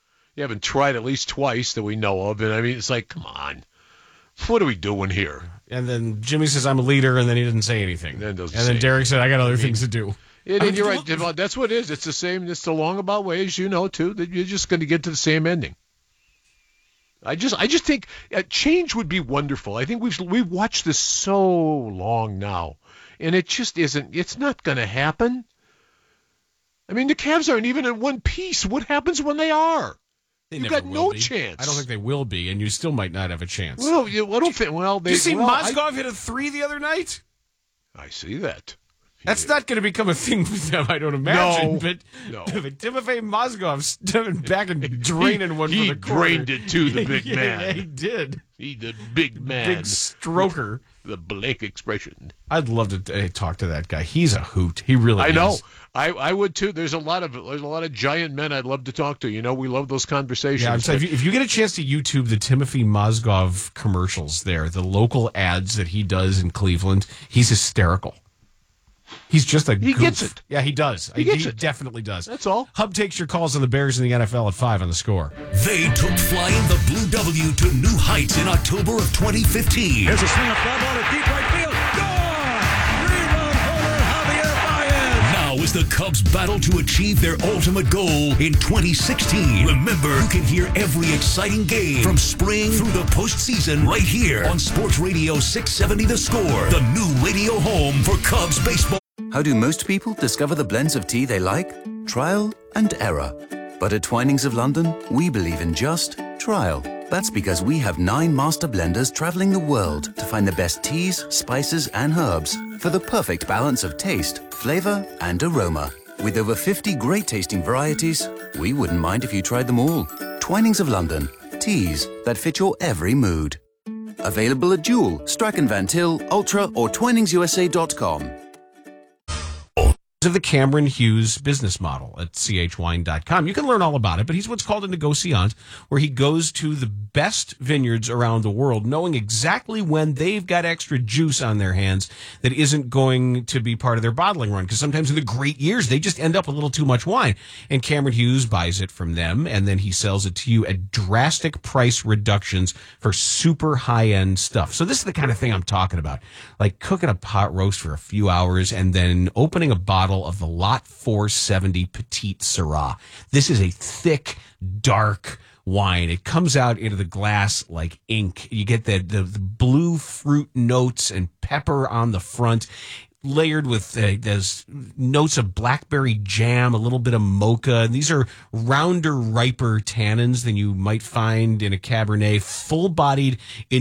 haven't tried at least twice that we know of, and I mean, it's like, come on. What are we doing here? And then Jimmy says, I'm a leader, and then he didn't say anything. And then Derek said, I got other things to do. And you're right. That's what it is. It's the same. It's the long about way, as you know, too, that you're just going to get to the same ending. I just think change would be wonderful. I think we've watched this so long now, and it just isn't. It's not going to happen. I mean, the Cavs aren't even in one piece. What happens when they are? You've got no chance. I don't think they will be, and you still might not have a chance. Well, I don't think. Well, Did you see Mozgov hit a 3 the other night? I see that. That's not going to become a thing with them, I don't imagine. But Timofey Mozgov stepping back and draining one from the corner. He drained it to the big man. Yeah, he did. He the big man. Big stroker. The Blake expression. I'd love to talk to that guy. He's a hoot. He really is. I know. I would too. There's a lot of giant men I'd love to talk to. You know, we love those conversations. Yeah, so if you get a chance to YouTube the Timofey Mozgov commercials there, the local ads that he does in Cleveland, he's hysterical. He's just a goof. He gets it. Yeah, he does. He definitely does. That's all. Hub takes your calls on the Bears in the NFL at 5 on the Score. They took flying the Blue W to new heights in October of 2015. Here's a swing of fly ball at deep right field. Gone! 3-run homer, Javier Baez. Now is the Cubs' battle to achieve their ultimate goal in 2016. Remember, you can hear every exciting game from spring through the postseason right here on Sports Radio 670 The Score, the new radio home for Cubs baseball. How do most people discover the blends of tea they like? Trial and error. But at Twinings of London, we believe in just trial. That's because we have 9 master blenders traveling the world to find the best teas, spices, and herbs for the perfect balance of taste, flavor, and aroma. With over 50 great tasting varieties, we wouldn't mind if you tried them all. Twinings of London. Teas that fit your every mood. Available at Jewel, Strachan Van Til, Ultra, or TwiningsUSA.com. Of the Cameron Hughes business model at chwine.com. You can learn all about it, but he's what's called a negociant, where he goes to the best vineyards around the world, knowing exactly when they've got extra juice on their hands that isn't going to be part of their bottling run. Because sometimes in the great years, they just end up with a little too much wine. And Cameron Hughes buys it from them, and then he sells it to you at drastic price reductions for super high-end stuff. So this is the kind of thing I'm talking about. Like cooking a pot roast for a few hours and then opening a bottle of the Lot 470 Petite Syrah. This is a thick, dark wine. It comes out into the glass like ink. You get the blue fruit notes and pepper on the front, layered with there's notes of blackberry jam, a little bit of mocha. And these are rounder, riper tannins than you might find in a Cabernet. Full-bodied,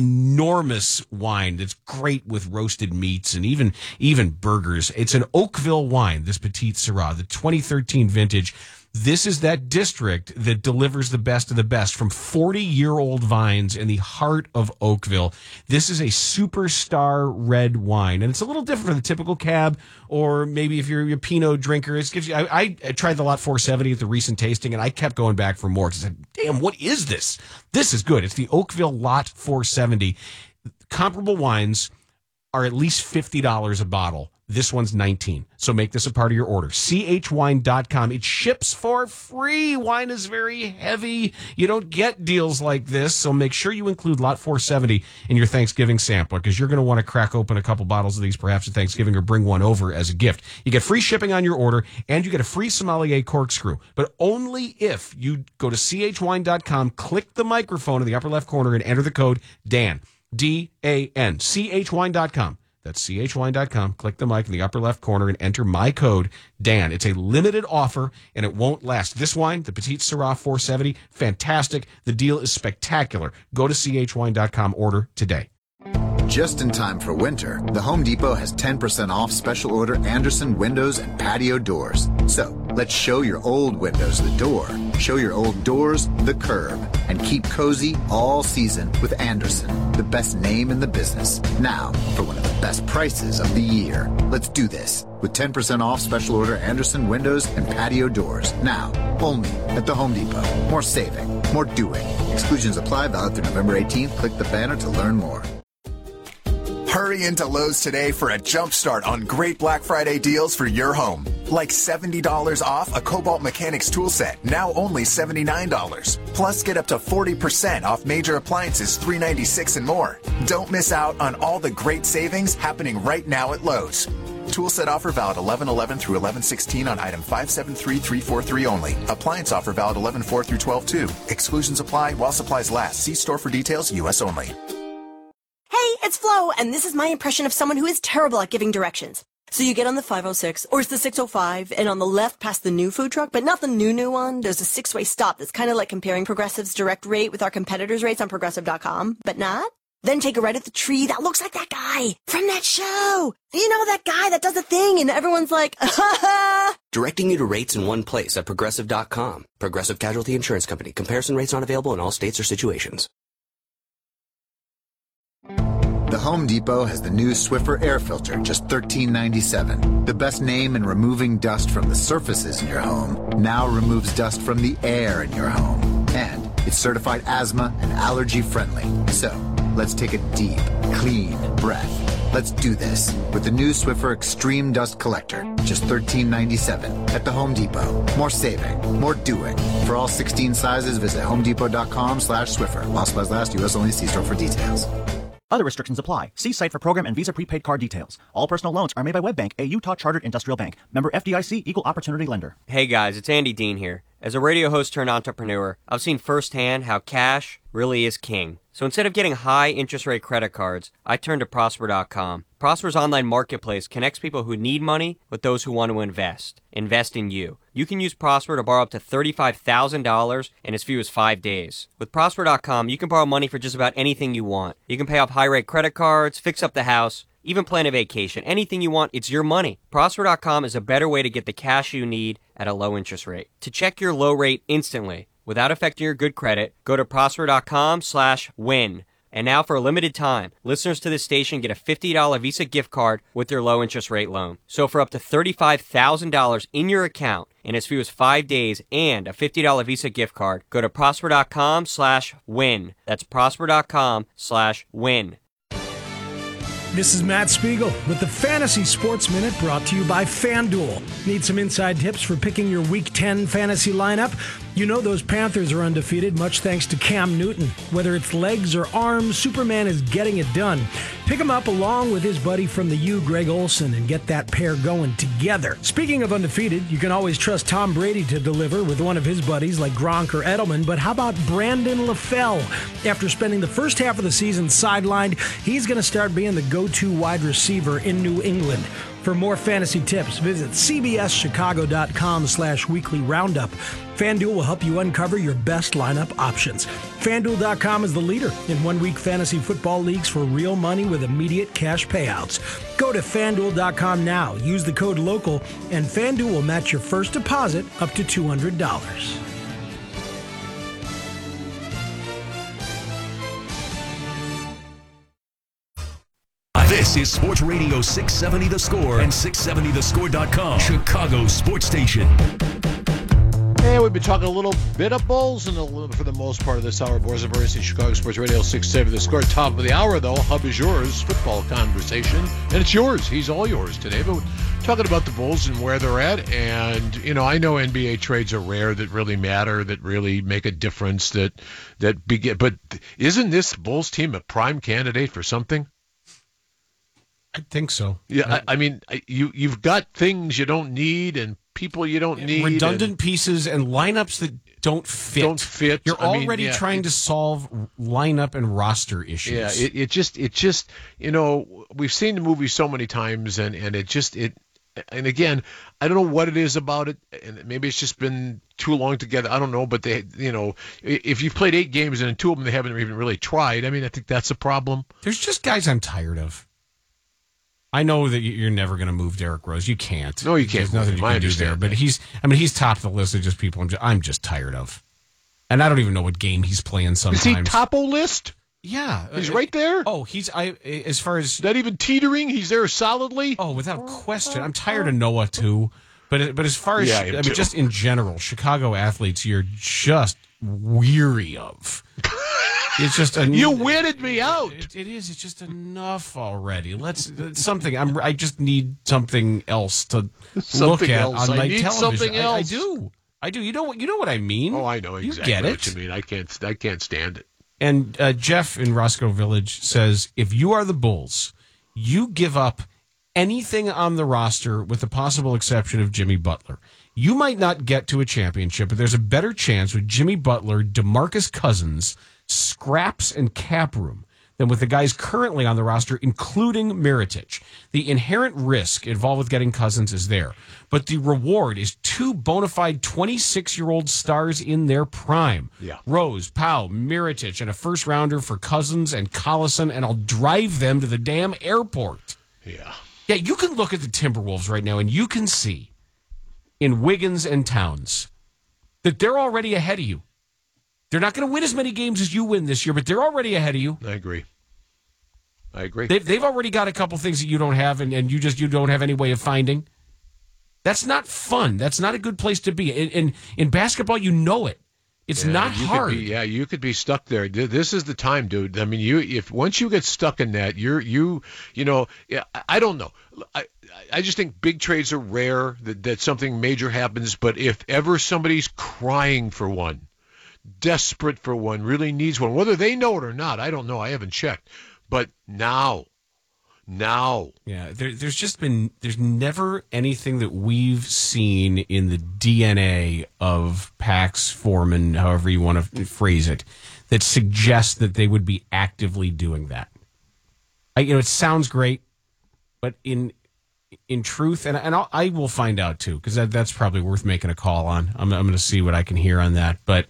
enormous wine that's great with roasted meats and even burgers. It's an Oakville wine, this Petite Syrah, the 2013 vintage. This is that district that delivers the best of the best from 40-year-old vines in the heart of Oakville. This is a superstar red wine, and it's a little different from the typical cab, or maybe if you're a Pinot drinker. It gives you. I tried the Lot 470 at the recent tasting, and I kept going back for more because I said, "Damn, what is this? This is good." It's the Oakville Lot 470. Comparable wines are at least $50 a bottle. This one's $19. So make this a part of your order. chwine.com. It ships for free. Wine is very heavy. You don't get deals like this. So make sure you include Lot 470 in your Thanksgiving sampler, because you're going to want to crack open a couple bottles of these perhaps at Thanksgiving, or bring one over as a gift. You get free shipping on your order, and you get a free sommelier corkscrew. But only if you go to chwine.com, click the microphone in the upper left corner, and enter the code DAN. D-A-N. chwine.com. That's chwine.com. Click the mic in the upper left corner and enter my code, Dan. It's a limited offer, and it won't last. This wine, the Petite Syrah 470, fantastic. The deal is spectacular. Go to chwine.com. Order today. Just in time for winter, the Home Depot has 10% off special order Andersen windows and patio doors. So, let's show your old windows the door, show your old doors the curb, and keep cozy all season with Andersen, the best name in the business. Now, for one of the best prices of the year. Let's do this with 10% off special order Andersen windows and patio doors. Now, only at the Home Depot. More saving, more doing. Exclusions apply, valid through November 18th. Click the banner to learn more. Hurry into Lowe's today for a jump start on great Black Friday deals for your home. Like $70 off a Cobalt Mechanics tool set, now only $79. Plus, get up to 40% off major appliances, $396 and more. Don't miss out on all the great savings happening right now at Lowe's. Tool set offer valid 11/11 through 11/16 on item 573343 only. Appliance offer valid 11/4 through 12/2. Exclusions apply while supplies last. See store for details. U.S. only. Hey, it's Flo, and this is my impression of someone who is terrible at giving directions. So you get on the 506, or it's the 605, and on the left past the new food truck, but not the new one. There's a 6-way stop that's kind of like comparing Progressive's direct rate with our competitors' rates on Progressive.com, but not. Then take a right at the tree that looks like that guy from that show. You know, that guy that does a thing, and everyone's like, ha ha. Directing you to rates in one place at Progressive.com. Progressive Casualty Insurance Company. Comparison rates not available in all states or situations. The Home Depot has the new Swiffer air filter, just $13.97. The best name in removing dust from the surfaces in your home now removes dust from the air in your home. And it's certified asthma and allergy friendly. So let's take a deep, clean breath. Let's do this with the new Swiffer Extreme Dust Collector, just $13.97 at the Home Depot. More saving, more doing. For all 16 sizes, visit homedepot.com/Swiffer. While supplies last, U.S. only. See store for details. Other restrictions apply. See site for program and Visa prepaid card details. All personal loans are made by WebBank, a Utah chartered industrial bank. Member FDIC, equal opportunity lender. Hey guys, it's Andy Dean here. As a radio host turned entrepreneur, I've seen firsthand how cash really is king. So instead of getting high interest rate credit cards, I turned to Prosper.com. Prosper's online marketplace connects people who need money with those who want to invest. Invest in you. You can use Prosper to borrow up to $35,000 in as few as 5 days. With Prosper.com, you can borrow money for just about anything you want. You can pay off high-rate credit cards, fix up the house, even plan a vacation. Anything you want, it's your money. Prosper.com is a better way to get the cash you need at a low interest rate. To check your low rate instantly, without affecting your good credit, go to Prosper.com/win. And now for a limited time, listeners to this station get a $50 Visa gift card with their low interest rate loan. So for up to $35,000 in your account in as few as 5 days and a $50 Visa gift card, go to Prosper.com/win. That's Prosper.com/win. This is Matt Spiegel with the Fantasy Sports Minute brought to you by FanDuel. Need some inside tips for picking your Week 10 fantasy lineup? You know those Panthers are undefeated, much thanks to Cam Newton. Whether it's legs or arms, Superman is getting it done. Pick him up along with his buddy from the U, Greg Olsen, and get that pair going together. Speaking of undefeated, you can always trust Tom Brady to deliver with one of his buddies like Gronk or Edelman, but how about Brandon LaFell? After spending the first half of the season sidelined, he's going to start being the go-to wide receiver in New England. For more fantasy tips, visit cbschicago.com/weekly roundup. FanDuel will help you uncover your best lineup options. FanDuel.com is the leader in one-week fantasy football leagues for real money with immediate cash payouts. Go to FanDuel.com now, use the code LOCAL, and FanDuel will match your first deposit up to $200. This is Sports Radio 670 The Score and 670thescore.com, Chicago's sports station. And we've been talking a little bit of Bulls and for the most part of this hour. Boris and Bernie, Chicago Sports Radio 670 The Score. Top of the hour, though. Hub is yours. Football conversation. And it's yours. He's all yours today. But we're talking about the Bulls and where they're at. And, you know, I know NBA trades are rare that really matter, that really make a difference, but isn't this Bulls team a prime candidate for something? I think so. Yeah, I mean, you've got things you don't need and people you don't need. Redundant pieces and lineups that don't fit. You're already trying to solve lineup and roster issues. Yeah, it just, you know, we've seen the movie so many times and and again, I don't know what it is about it, and maybe it's just been too long together. I don't know, but they, you know, if you've played 8 games and in 2 of them they haven't even really tried, I mean, I think that's a problem. There's just guys I'm tired of. I know that you're never going to move Derrick Rose. You can't. No, you can't. There's nothing you can do there. But he's top of the list of just people I'm just tired of. And I don't even know what game he's playing sometimes. Is he top-o list? Yeah. He's right there? Oh, as far as... Not even teetering? He's there solidly? Oh, without question. I'm tired of Noah, too. But as far as... Yeah, I mean, just in general, Chicago athletes you're just weary of. It's just you weirded me out. It is. It's just enough already. Let's something. I just need something else to look at on my television. Something else. I do. You know what I mean? Oh, I know exactly what you mean. I can't stand it. And Jeff in Roscoe Village says, if you are the Bulls, you give up anything on the roster with the possible exception of Jimmy Butler. You might not get to a championship, but there's a better chance with Jimmy Butler, DeMarcus Cousins, scraps, and cap room than with the guys currently on the roster, including Mirotic. The inherent risk involved with getting Cousins is there, but the reward is two bona fide 26-year-old stars in their prime. Yeah. Rose, Powell, Mirotic, and a first-rounder for Cousins and Collison, and I'll drive them to the damn airport. Yeah. Yeah, you can look at the Timberwolves right now, and you can see in Wiggins and Towns that they're already ahead of you. They're not going to win as many games as you win this year, but they're already ahead of you. I agree. They've already got a couple things that you don't have, and you don't have any way of finding. That's not fun. That's not a good place to be. In basketball, you know it. It's not hard. You could be stuck there. This is the time, dude. I mean, if once you get stuck in that, I don't know. I just think big trades are rare, that something major happens. But if ever somebody's crying for one, desperate for one, really needs one, whether they know it or not, I don't know. I haven't checked. But now. Yeah, there's never anything that we've seen in the DNA of Pax, Foreman, however you want to phrase it, that suggests that they would be actively doing that. It sounds great, but in truth, and I will find out too, because that's probably worth making a call on. I'm going to see what I can hear on that, but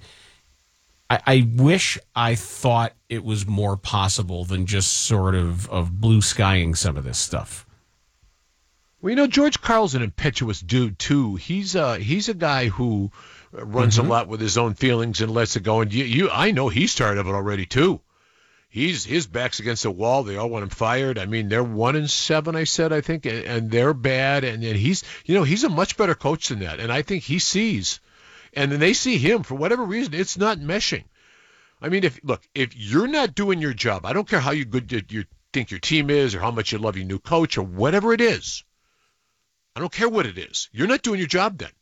I wish I thought it was more possible than just sort of blue skying some of this stuff. Well, George Karl's an impetuous dude too. He's a guy who runs a lot with his own feelings and lets it go. And I know he's tired of it already too. His back's against the wall. They all want him fired. I mean, they're 1-7, I think, and they're bad. And he's a much better coach than that. And I think he sees. And then they see him, for whatever reason, it's not meshing. I mean, if you're not doing your job, I don't care how good you think your team is or how much you love your new coach or whatever it is. I don't care what it is. You're not doing your job then.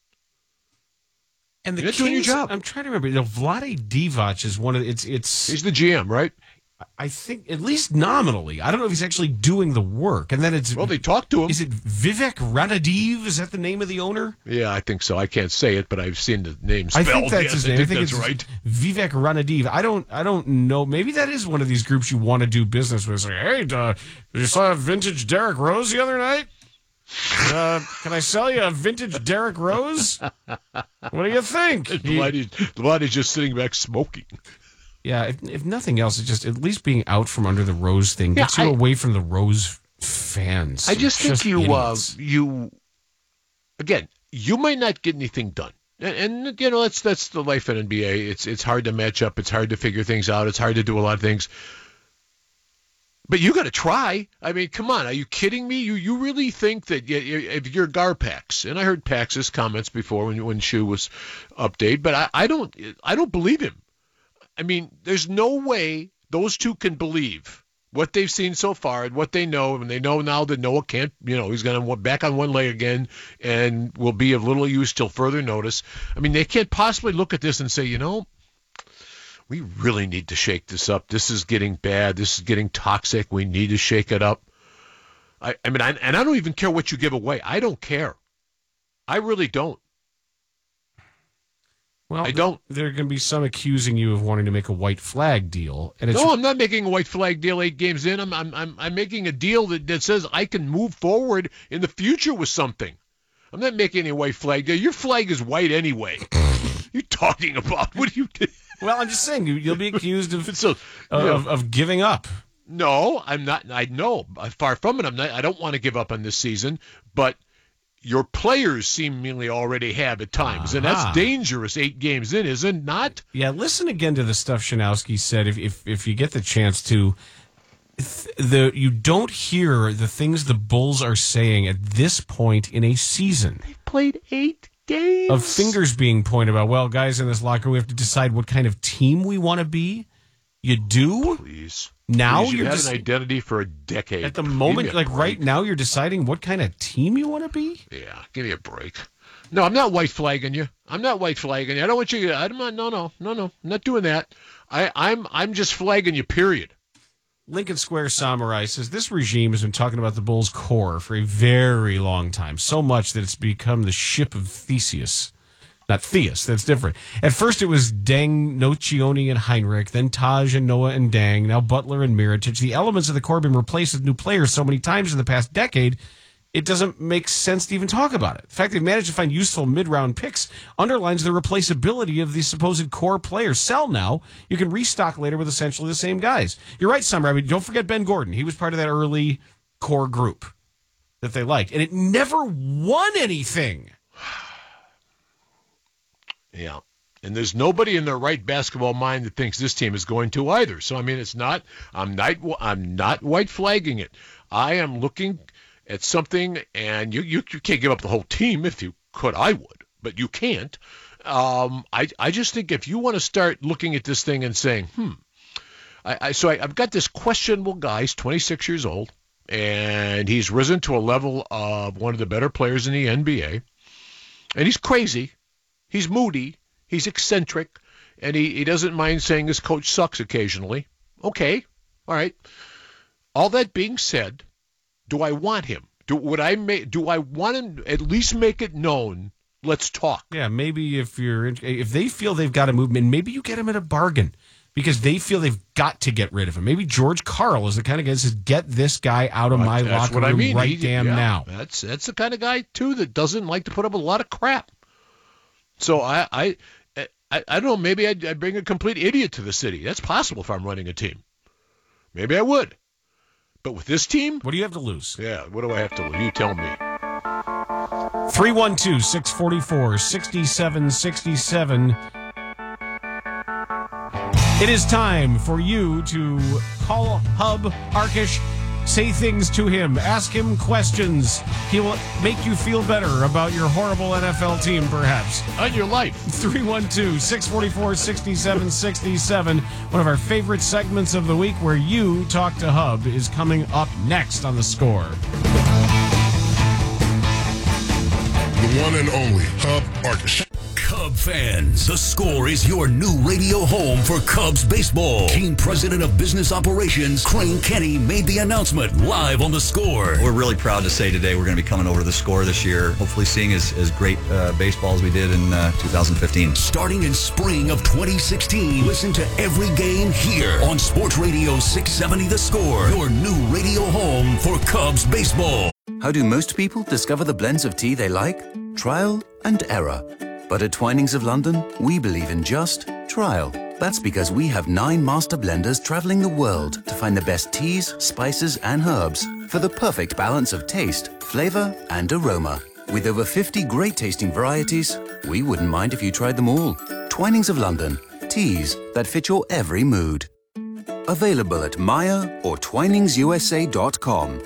And you're not doing your job. I'm trying to remember. Vlade Divac is one of it's. He's the GM, right? I think, at least nominally. I don't know if he's actually doing the work. And then they talk to him. Is it Vivek Ranadiv? Is that the name of the owner? Yeah, I think so. I can't say it, but I've seen the name spelled. I think that's his name. I think that's it's right. Vivek Ranadiv. I don't know. Maybe that is one of these groups you want to do business with. It's like, hey, did you saw a vintage Derrick Rose the other night? Can I sell you a vintage Derrick Rose? What do you think? Vladdy's just sitting back smoking. Yeah, if nothing else, it's just at least being out from under the Rose thing gets you away from the Rose fans. I just think you might not get anything done. And that's the life in NBA. It's hard to match up. It's hard to figure things out. It's hard to do a lot of things. But you got to try. I mean, come on. Are you kidding me? You really think that if you're Garpax, and I heard Pax's comments before when Shu was updated, but I don't believe him. I mean, there's no way those two can believe what they've seen so far and what they know, and they know now that Noah can't, he's going to back on one leg again and will be of little use till further notice. I mean, they can't possibly look at this and say, we really need to shake this up. This is getting bad. This is getting toxic. We need to shake it up. I don't even care what you give away. I don't care. I really don't. Well, I don't. There are going to be some accusing you of wanting to make a white flag deal, and no, I'm not making a white flag deal 8 games in. I'm making a deal that says I can move forward in the future with something. I'm not making any white flag deal. Your flag is white anyway. You're talking about what do you? Well, I'm just saying you'll be accused of giving up. No, I'm not. I know, far from it. I'm not. I don't want to give up on this season, but your players seemingly already have at times, and that's dangerous 8 games in, is it not? Yeah, listen again to the stuff Shanowski said if you get the chance to. You don't hear the things the Bulls are saying at this point in a season. They've played 8 games. Of fingers being pointed about, well, guys in this locker room, we have to decide what kind of team we want to be. You do? Please. Now Please, you're had just an identity for a decade. at the Give me moment, a like break. right now, you're deciding what kind of team you want to be. Yeah, give me a break. No, I'm not white flagging you. I don't want you. I'm not. No. I'm not doing that. I'm just flagging you. Period. Lincoln Square Samurai says this regime has been talking about the Bulls' core for a very long time, so much that it's become the ship of Theseus. Not Theus, that's different. At first it was Deng, Nocioni, and Heinrich, then Taj and Noah and Deng, now Butler and Mirotic. The elements of the core have been replaced with new players so many times in the past decade, it doesn't make sense to even talk about it. The fact they've managed to find useful mid-round picks underlines the replaceability of the supposed core players. Sell now, you can restock later with essentially the same guys. You're right, Summer. I mean, don't forget Ben Gordon. He was part of that early core group that they liked, and it never won anything. Yeah. And there's nobody in their right basketball mind that thinks this team is going to either. So, I mean, I'm not white flagging it. I am looking at something, and you can't give up the whole team. If you could, I would, but you can't. I just think if you want to start looking at this thing and saying, I've got this questionable guy. He's 26 years old, and he's risen to a level of one of the better players in the NBA, and he's crazy. He's moody, he's eccentric, and he doesn't mind saying his coach sucks occasionally. Okay, all right. All that being said, do I want him? Do I want him to at least make it known? Let's talk. Yeah, maybe if they feel they've got to move him, and maybe you get him at a bargain because they feel they've got to get rid of him. Maybe George Karl is the kind of guy that says, "Get this guy out of my locker room now." That's the kind of guy too that doesn't like to put up with a lot of crap. So I don't know. Maybe I'd bring a complete idiot to the city. That's possible if I'm running a team. Maybe I would. But with this team, what do you have to lose? Yeah, what do I have to lose? You tell me. 312-644-6767. It is time for you to call Hub Arkish. Say things to him. Ask him questions. He will make you feel better about your horrible NFL team, perhaps. On your life. 312-644-6767. One of our favorite segments of the week where you talk to Hub is coming up next on The Score. The one and only Hub Arkish. Cub fans, The Score is your new radio home for Cubs baseball. Team President of Business Operations, Crane Kenny, made the announcement live on The Score. We're really proud to say today we're going to be coming over to The Score this year, hopefully seeing as great baseball as we did in 2015. Starting in spring of 2016, listen to every game here on Sports Radio 670 The Score, your new radio home for Cubs baseball. How do most people discover the blends of tea they like? Trial and error. But at Twinings of London, we believe in just trial. That's because we have 9 master blenders traveling the world to find the best teas, spices, and herbs for the perfect balance of taste, flavor, and aroma. With over 50 great tasting varieties, we wouldn't mind if you tried them all. Twinings of London, teas that fit your every mood. Available at Maya or TwiningsUSA.com.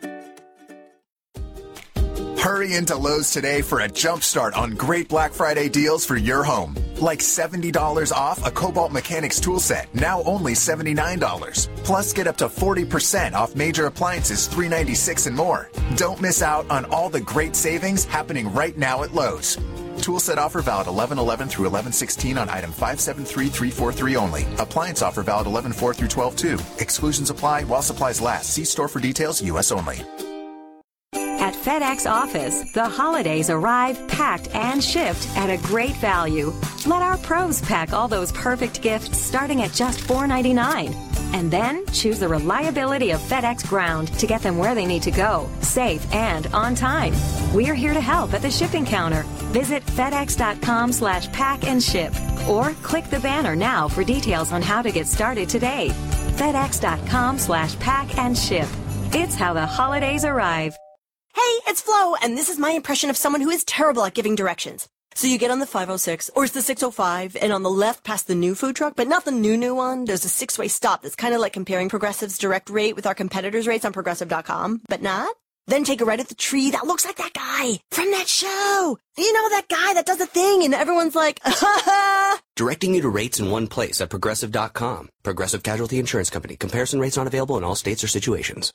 Hurry into Lowe's today for a jump start on great Black Friday deals for your home. Like $70 off a Cobalt Mechanics tool set, now only $79. Plus, get up to 40% off major appliances, $396 and more. Don't miss out on all the great savings happening right now at Lowe's. Tool set offer valid 11/11 through 11/16 on item 573343 only. Appliance offer valid 11/4 through 12/2. Exclusions apply while supplies last. See store for details. U.S. only. At FedEx Office, the holidays arrive packed and shipped at a great value. Let our pros pack all those perfect gifts starting at just $4.99. And then choose the reliability of FedEx Ground to get them where they need to go, safe and on time. We're here to help at the shipping counter. Visit FedEx.com/pack and ship or click the banner now for details on how to get started today. FedEx.com/pack and ship. It's how the holidays arrive. Hey, it's Flo, and this is my impression of someone who is terrible at giving directions. So you get on the 506, or it's the 605, and on the left past the new food truck, but not the new one, there's a 6-way stop that's kind of like comparing Progressive's direct rate with our competitors' rates on Progressive.com, but not. Then take a right at the tree that looks like that guy from that show. You know, that guy that does the thing and everyone's like, Directing you to rates in one place at Progressive.com. Progressive Casualty Insurance Company. Comparison rates not available in all states or situations.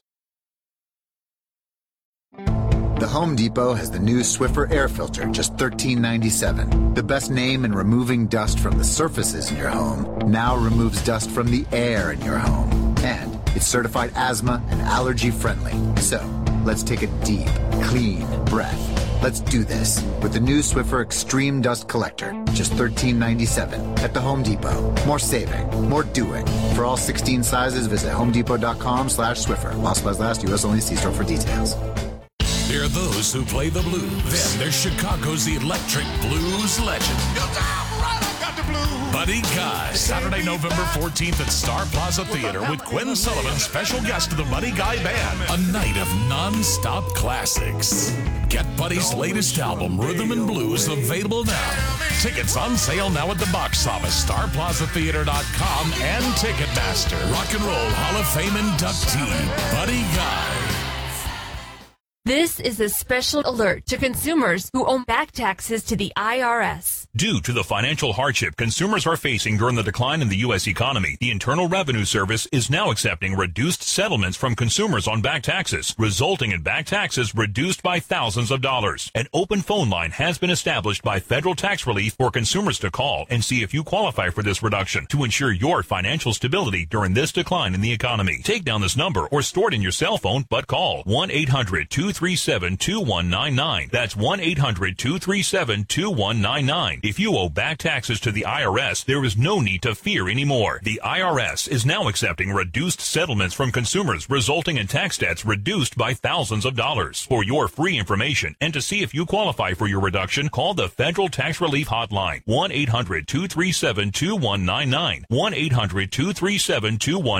The Home Depot has the new Swiffer air filter, just $13.97. The best name in removing dust from the surfaces in your home now removes dust from the air in your home. And it's certified asthma and allergy friendly. So let's take a deep, clean breath. Let's do this with the new Swiffer Extreme Dust Collector, just $13.97 at the Home Depot. More saving, more doing. For all 16 sizes, visit homedepot.com/Swiffer. While supplies last, U.S. only. See store for details. There are those who play the blues. Then there's Chicago's electric blues legend, Buddy Guy. Saturday, November 14th at Star Plaza Theater with Quinn Sullivan, special guest of the Buddy Guy Band. A night of non-stop classics. Get Buddy's latest album, Rhythm and Blues, available now. Tickets on sale now at the box office, starplazatheater.com, and Ticketmaster. Rock and Roll Hall of Fame inductee, Buddy Guy. This is a special alert to consumers who owe back taxes to the IRS. Due to the financial hardship consumers are facing during the decline in the U.S. economy, the Internal Revenue Service is now accepting reduced settlements from consumers on back taxes, resulting in back taxes reduced by thousands of dollars. An open phone line has been established by Federal Tax Relief for consumers to call and see if you qualify for this reduction to ensure your financial stability during this decline in the economy. Take down this number or store it in your cell phone, but call 1-800-237-2199. That's 1-800-237-2199. If you owe back taxes to the IRS, there is no need to fear anymore. The IRS is now accepting reduced settlements from consumers, resulting in tax debts reduced by thousands of dollars. For your free information and to see if you qualify for your reduction, call the Federal Tax Relief Hotline, 1-800-237-2199, 1-800-237-2199.